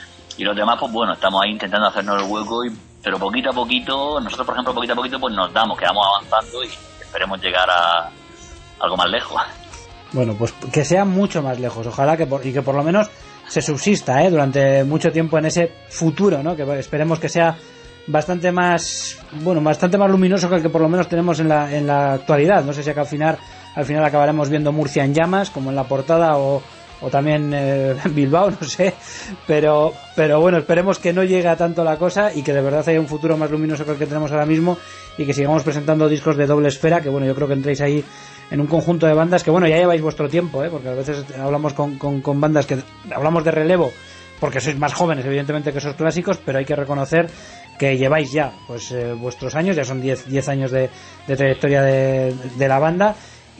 Y los demás, pues bueno, estamos ahí intentando hacernos el hueco, y, pero poquito a poquito, nosotros por ejemplo, poquito a poquito, pues nos damos, que vamos avanzando y esperemos llegar a algo más lejos. Bueno, pues que sea mucho más lejos, ojalá que por, y que por lo menos se subsista ¿eh? durante mucho tiempo en ese futuro, ¿no? Que esperemos que sea bastante más, bueno, bastante más luminoso que el que por lo menos tenemos en la en la actualidad. No sé si al final al final acabaremos viendo Murcia en llamas, como en la portada, o, o también eh, Bilbao, no sé, pero pero bueno, esperemos que no llegue a tanto la cosa y que de verdad haya un futuro más luminoso que el que tenemos ahora mismo, y que sigamos presentando discos de doble esfera, que bueno, yo creo que entréis ahí en un conjunto de bandas que bueno, ya lleváis vuestro tiempo, ¿eh? Porque a veces hablamos con, con, con bandas que hablamos de relevo porque sois más jóvenes evidentemente que esos clásicos, pero hay que reconocer que lleváis ya pues eh, vuestros años, ya son diez años de, de trayectoria de, de la banda,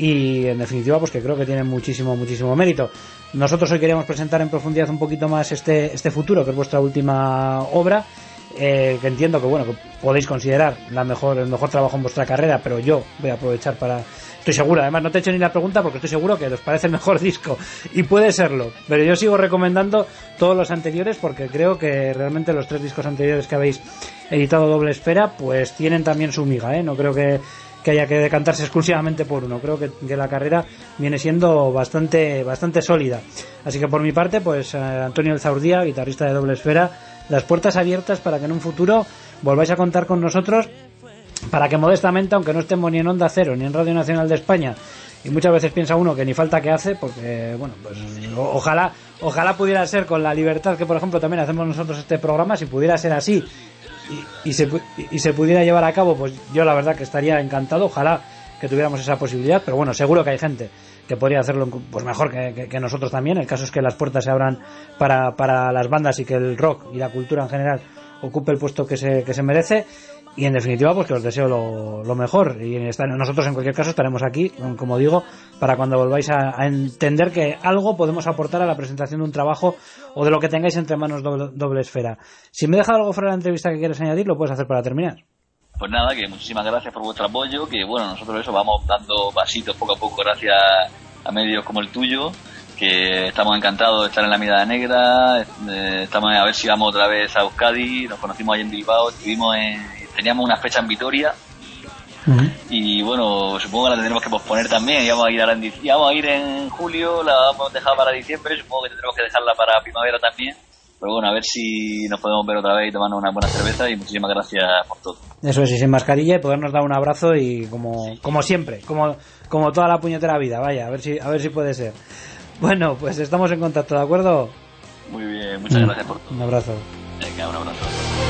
y en definitiva pues que creo que tienen muchísimo muchísimo mérito. Nosotros hoy queríamos presentar en profundidad un poquito más este este futuro, que es vuestra última obra, eh, que entiendo que bueno, que podéis considerar la mejor el mejor trabajo en vuestra carrera, pero yo voy a aprovechar para... Estoy seguro, además no te he hecho ni la pregunta porque estoy seguro que os parece el mejor disco, y puede serlo, pero yo sigo recomendando todos los anteriores, porque creo que realmente los tres discos anteriores que habéis editado doble esfera pues tienen también su miga, ¿eh? No creo que, que haya que decantarse exclusivamente por uno, creo que, que la carrera viene siendo bastante bastante sólida. Así que por mi parte, pues eh, Antonio Elzaurdía, guitarrista de doble esfera, las puertas abiertas para que en un futuro volváis a contar con nosotros, para que modestamente, aunque no estemos ni en Onda Cero ni en Radio Nacional de España, y muchas veces piensa uno que ni falta que hace, porque bueno, pues o, ojalá ojalá pudiera ser con la libertad que por ejemplo también hacemos nosotros este programa, si pudiera ser así y, y, se, y se pudiera llevar a cabo, pues yo la verdad que estaría encantado, ojalá que tuviéramos esa posibilidad, pero bueno, seguro que hay gente que podría hacerlo pues mejor que, que, que nosotros también. El caso es que las puertas se abran para, para las bandas, y que el rock y la cultura en general ocupe el puesto que se, que se merece. Y en definitiva, pues que os deseo lo, lo mejor, y nosotros en cualquier caso estaremos aquí, como digo, para cuando volváis a, a entender que algo podemos aportar a la presentación de un trabajo o de lo que tengáis entre manos doble, doble esfera. Si me he dejado algo fuera de la entrevista que quieres añadir, lo puedes hacer para terminar. Pues nada, que muchísimas gracias por vuestro apoyo, que bueno, nosotros eso vamos dando pasitos poco a poco gracias a medios como el tuyo, que estamos encantados de estar en la Mirada Negra, eh, estamos a ver si vamos otra vez a Euskadi, nos conocimos allí en Bilbao, estuvimos en... Teníamos una fecha en Vitoria, uh-huh. Y bueno, supongo que la tendremos que posponer también. Íbamos a ir, en, íbamos a ir en julio, la vamos a dejar para diciembre, supongo que tendremos que dejarla para primavera también. Pero bueno, a ver si nos podemos ver otra vez y tomarnos una buena cerveza, y muchísimas gracias por todo. Eso es, y sin mascarilla, y podernos dar un abrazo, y como sí. como siempre, como como toda la puñetera vida, vaya, a ver si a ver si puede ser. Bueno, pues estamos en contacto, ¿de acuerdo? Muy bien, muchas mm. gracias por todo. Un abrazo. Venga, un abrazo.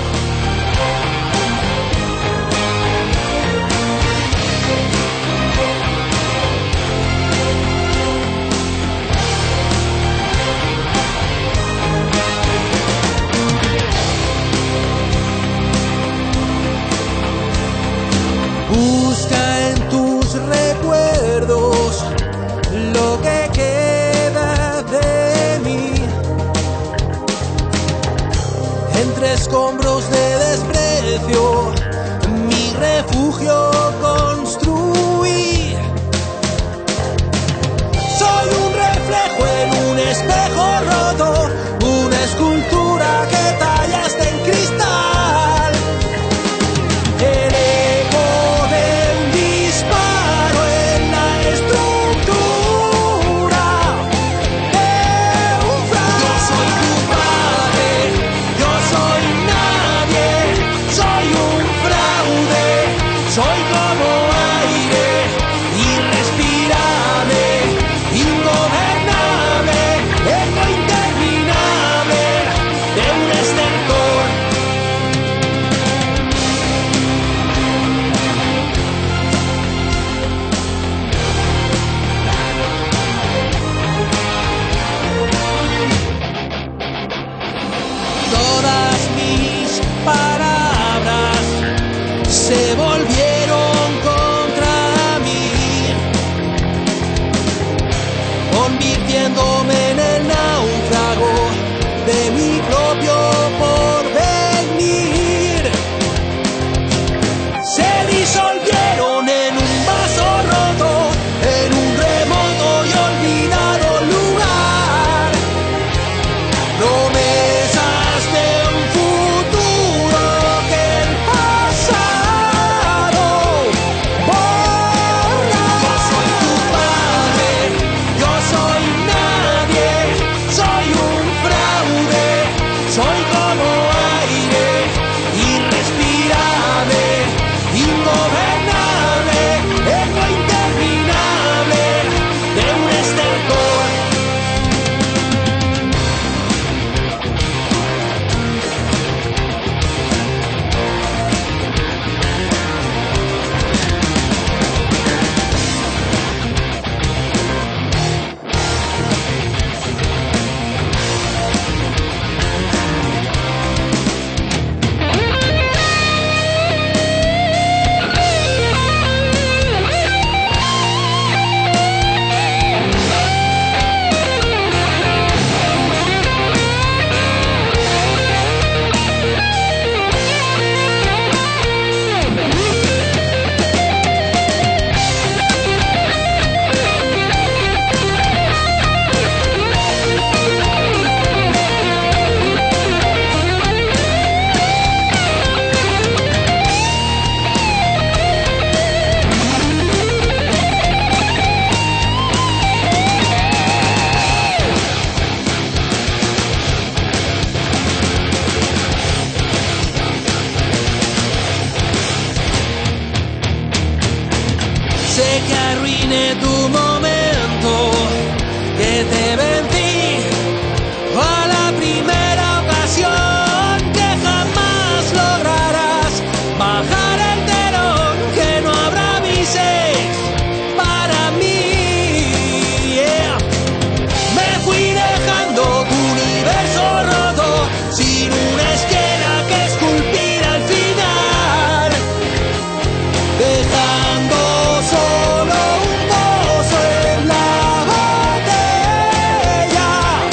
Busca en tus recuerdos lo que queda de mí, entre escombros de desprecio, mi refugio construí. Soy un reflejo en un espejo roto, una escultura que tallaste en cristal. El soy como tu momento, que te vencí a la primera ocasión, que jamás lograrás bajar el telón, que no habrá bises para mí. Yeah. Me fui dejando tu universo roto, sin una esquina que esculpir al final, dejando solo un pozo en la botella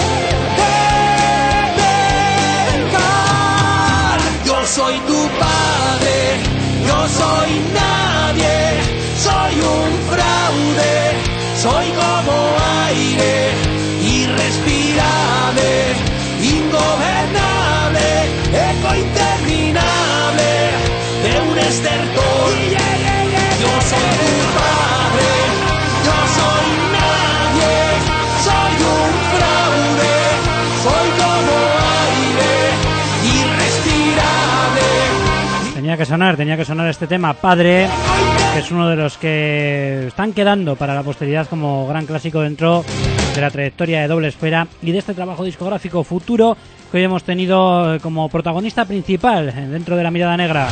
de dejar. Yo soy tu padre, yo soy nadie, soy un fraude, soy como aire, irrespirable, ingobernable, eco interminable de un estertor. Yo soy tu padre, yo soy nadie, soy un fraude, soy como aire, irrespirable. Tenía que sonar, tenía que sonar este tema, Padre, que es uno de los que están quedando para la posteridad como gran clásico dentro de la trayectoria de Doble Esfera y de este trabajo discográfico Futuro que hoy hemos tenido como protagonista principal dentro de La Mirada Negra.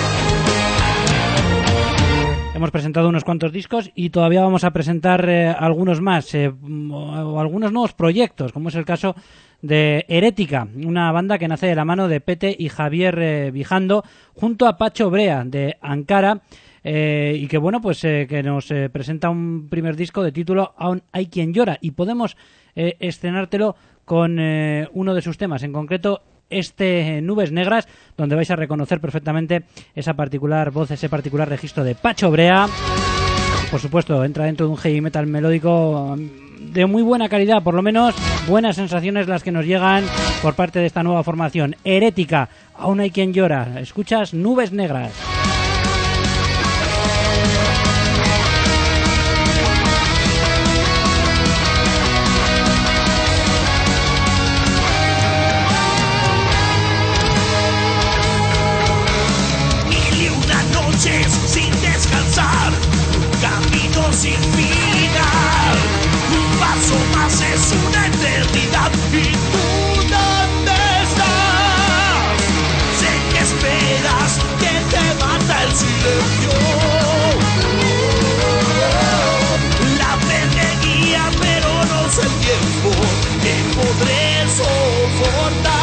Hemos presentado unos cuantos discos y todavía vamos a presentar eh, algunos más, eh, o algunos nuevos proyectos, como es el caso de Herética, una banda que nace de la mano de Pete y Javier eh, Vijando, junto a Pacho Brea de Ankara, eh, y que bueno, pues eh, que nos eh, presenta un primer disco de título Aún hay quien llora, y podemos eh, estrenártelo con eh, uno de sus temas, en concreto este eh, Nubes Negras, donde vais a reconocer perfectamente esa particular voz, ese particular registro de Pacho Brea. Por supuesto, entra dentro de un heavy metal melódico de muy buena calidad, por lo menos buenas sensaciones las que nos llegan por parte de esta nueva formación. Herética, Aún hay quien llora. Escuchas Nubes Negras. Sin descansar, camino sin final, un paso más es una eternidad. ¿Y tú dónde estás? Sé que esperas, que te mata el silencio. La fe me guía, pero no sé el tiempo que podré soportar.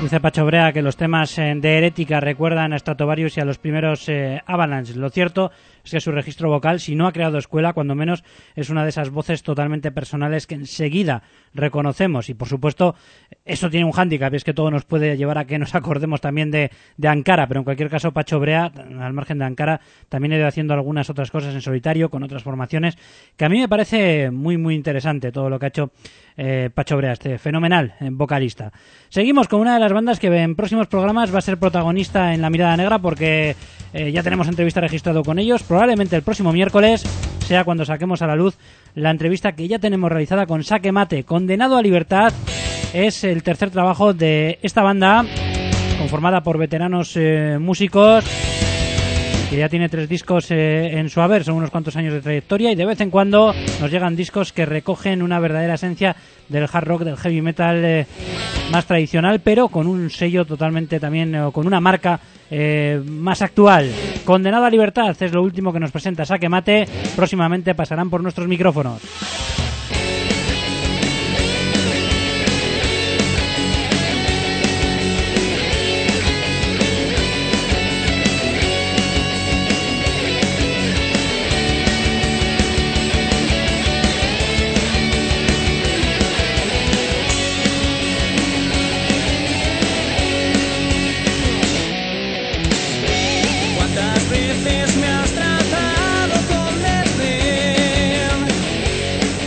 Dice Pacho Brea que los temas eh, de Herética recuerdan a Stratovarius y a los primeros eh, Avalanche. Lo cierto es que su registro vocal, si no ha creado escuela, cuando menos es una de esas voces totalmente personales que enseguida reconocemos. Y por supuesto, eso tiene un hándicap, y es que todo nos puede llevar a que nos acordemos también de, de Ankara, pero en cualquier caso Pacho Brea, al margen de Ankara, también ha ido haciendo algunas otras cosas en solitario, con otras formaciones, que a mí me parece muy muy interesante todo lo que ha hecho eh, Pacho Brea, este fenomenal eh, vocalista. Seguimos con una de las bandas que en próximos programas va a ser protagonista en La Mirada Negra, porque eh, ya tenemos entrevista registrado con ellos. Probablemente el próximo miércoles sea cuando saquemos a la luz la entrevista que ya tenemos realizada con Saque Mate. Condenado a Libertad es el tercer trabajo de esta banda, conformada por veteranos eh, músicos, que ya tiene tres discos eh, en su haber, son unos cuantos años de trayectoria, y de vez en cuando nos llegan discos que recogen una verdadera esencia del hard rock, del heavy metal eh, más tradicional, pero con un sello totalmente también, o con una marca eh, más actual. Condenado a Libertad es lo último que nos presenta Saque Mate. Próximamente pasarán por nuestros micrófonos. Veces me has tratado con desdén.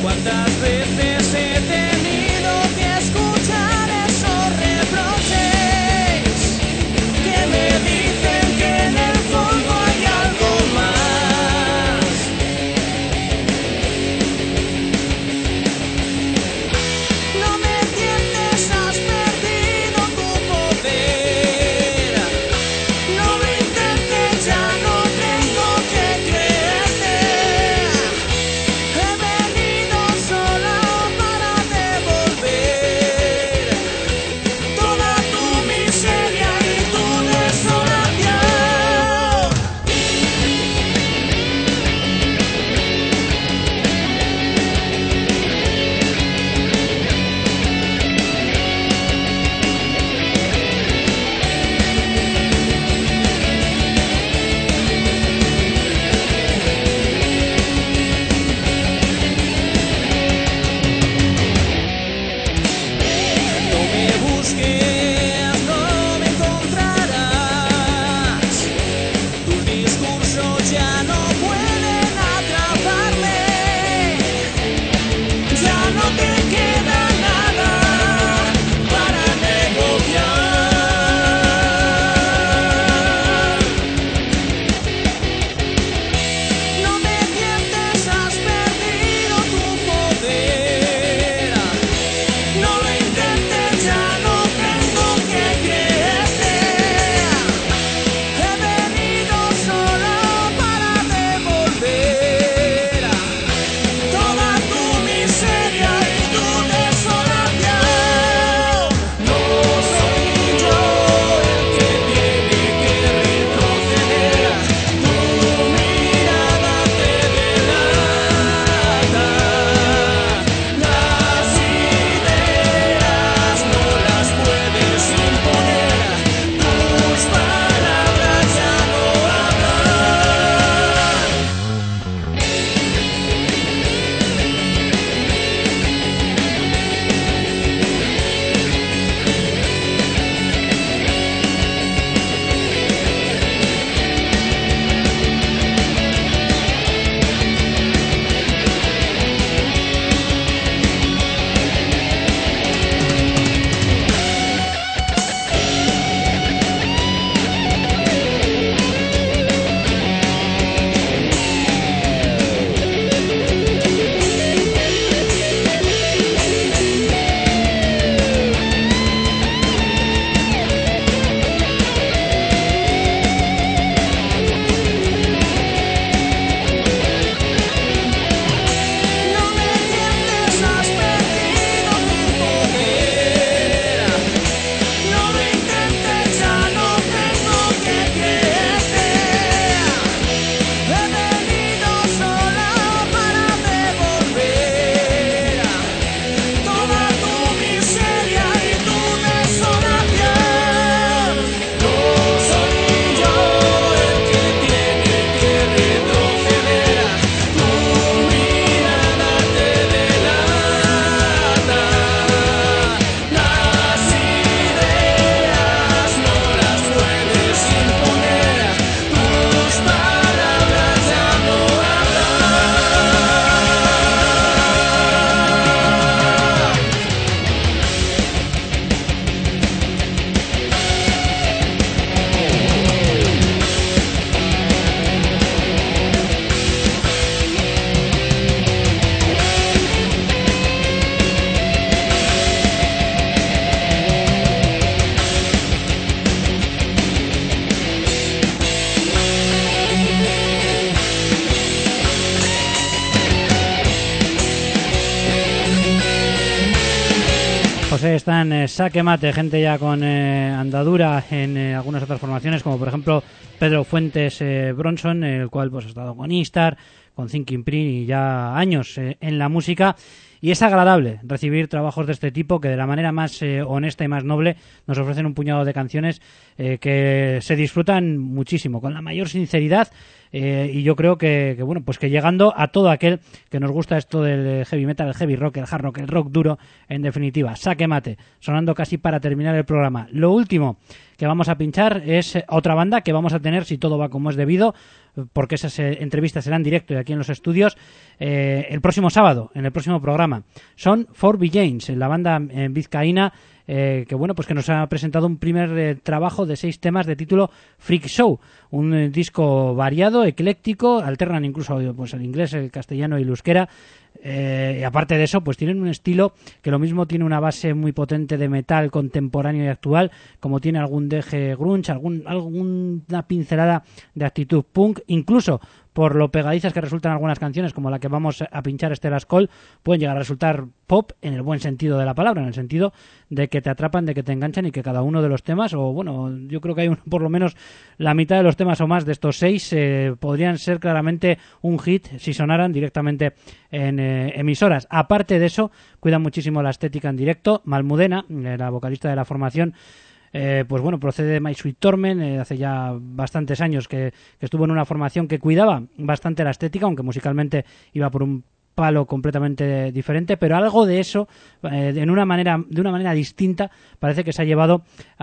Pues ahí están, eh, Saque Mate, gente ya con eh, andadura en eh, algunas otras formaciones, como por ejemplo Pedro Fuentes eh, Bronson, el cual pues ha estado con Instar, con Thinking Print y ya años eh, en la música. Y es agradable recibir trabajos de este tipo que de la manera más eh, honesta y más noble nos ofrecen un puñado de canciones eh, que se disfrutan muchísimo, con la mayor sinceridad, eh, y yo creo que, que bueno, pues que llegando a todo aquel que nos gusta esto del heavy metal, el heavy rock, el hard rock, el rock duro, en definitiva. Saque Mate, sonando casi para terminar el programa. Lo último que vamos a pinchar es otra banda que vamos a tener, si todo va como es debido, porque esas eh, entrevistas serán directo y aquí en los estudios, eh, el próximo sábado, en el próximo programa. Son four B Janes, la banda eh, vizcaína, eh, que bueno, pues que nos ha presentado un primer eh, trabajo de seis temas de título Freak Show, un eh, disco variado, ecléctico, alternan incluso pues el inglés, el castellano y el euskera. Eh, y aparte de eso, pues tienen un estilo que lo mismo tiene una base muy potente de metal contemporáneo y actual, como tiene algún deje grunge, algún, alguna pincelada de actitud punk, incluso por lo pegadizas que resultan algunas canciones, como la que vamos a pinchar, Stella Skoll, pueden llegar a resultar pop en el buen sentido de la palabra, en el sentido de que te atrapan, de que te enganchan y que cada uno de los temas, o bueno, yo creo que hay un, por lo menos la mitad de los temas o más de estos seis eh, podrían ser claramente un hit si sonaran directamente en eh, emisoras. Aparte de eso, cuidan muchísimo la estética en directo. Malmudena, eh, la vocalista de la formación, Eh, pues bueno, procede de My Sweet Torment, eh, hace ya bastantes años que, que estuvo en una formación que cuidaba bastante la estética, aunque musicalmente iba por un palo completamente diferente, pero algo de eso, eh, en una manera, de una manera distinta, parece que se ha llevado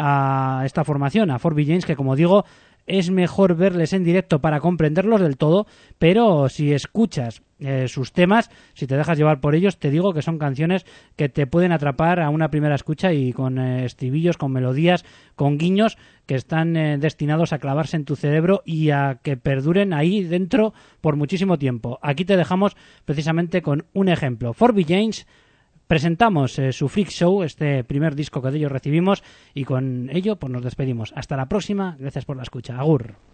a esta formación, a four B Janes, que como digo, es mejor verles en directo para comprenderlos del todo, pero si escuchas eh, sus temas, si te dejas llevar por ellos, te digo que son canciones que te pueden atrapar a una primera escucha y con eh, estribillos, con melodías, con guiños que están eh, destinados a clavarse en tu cerebro y a que perduren ahí dentro por muchísimo tiempo. Aquí te dejamos precisamente con un ejemplo. four B Janes presentamos eh, su Freak Show, este primer disco que de ellos recibimos, y con ello pues nos despedimos. Hasta la próxima, gracias por la escucha. Agur.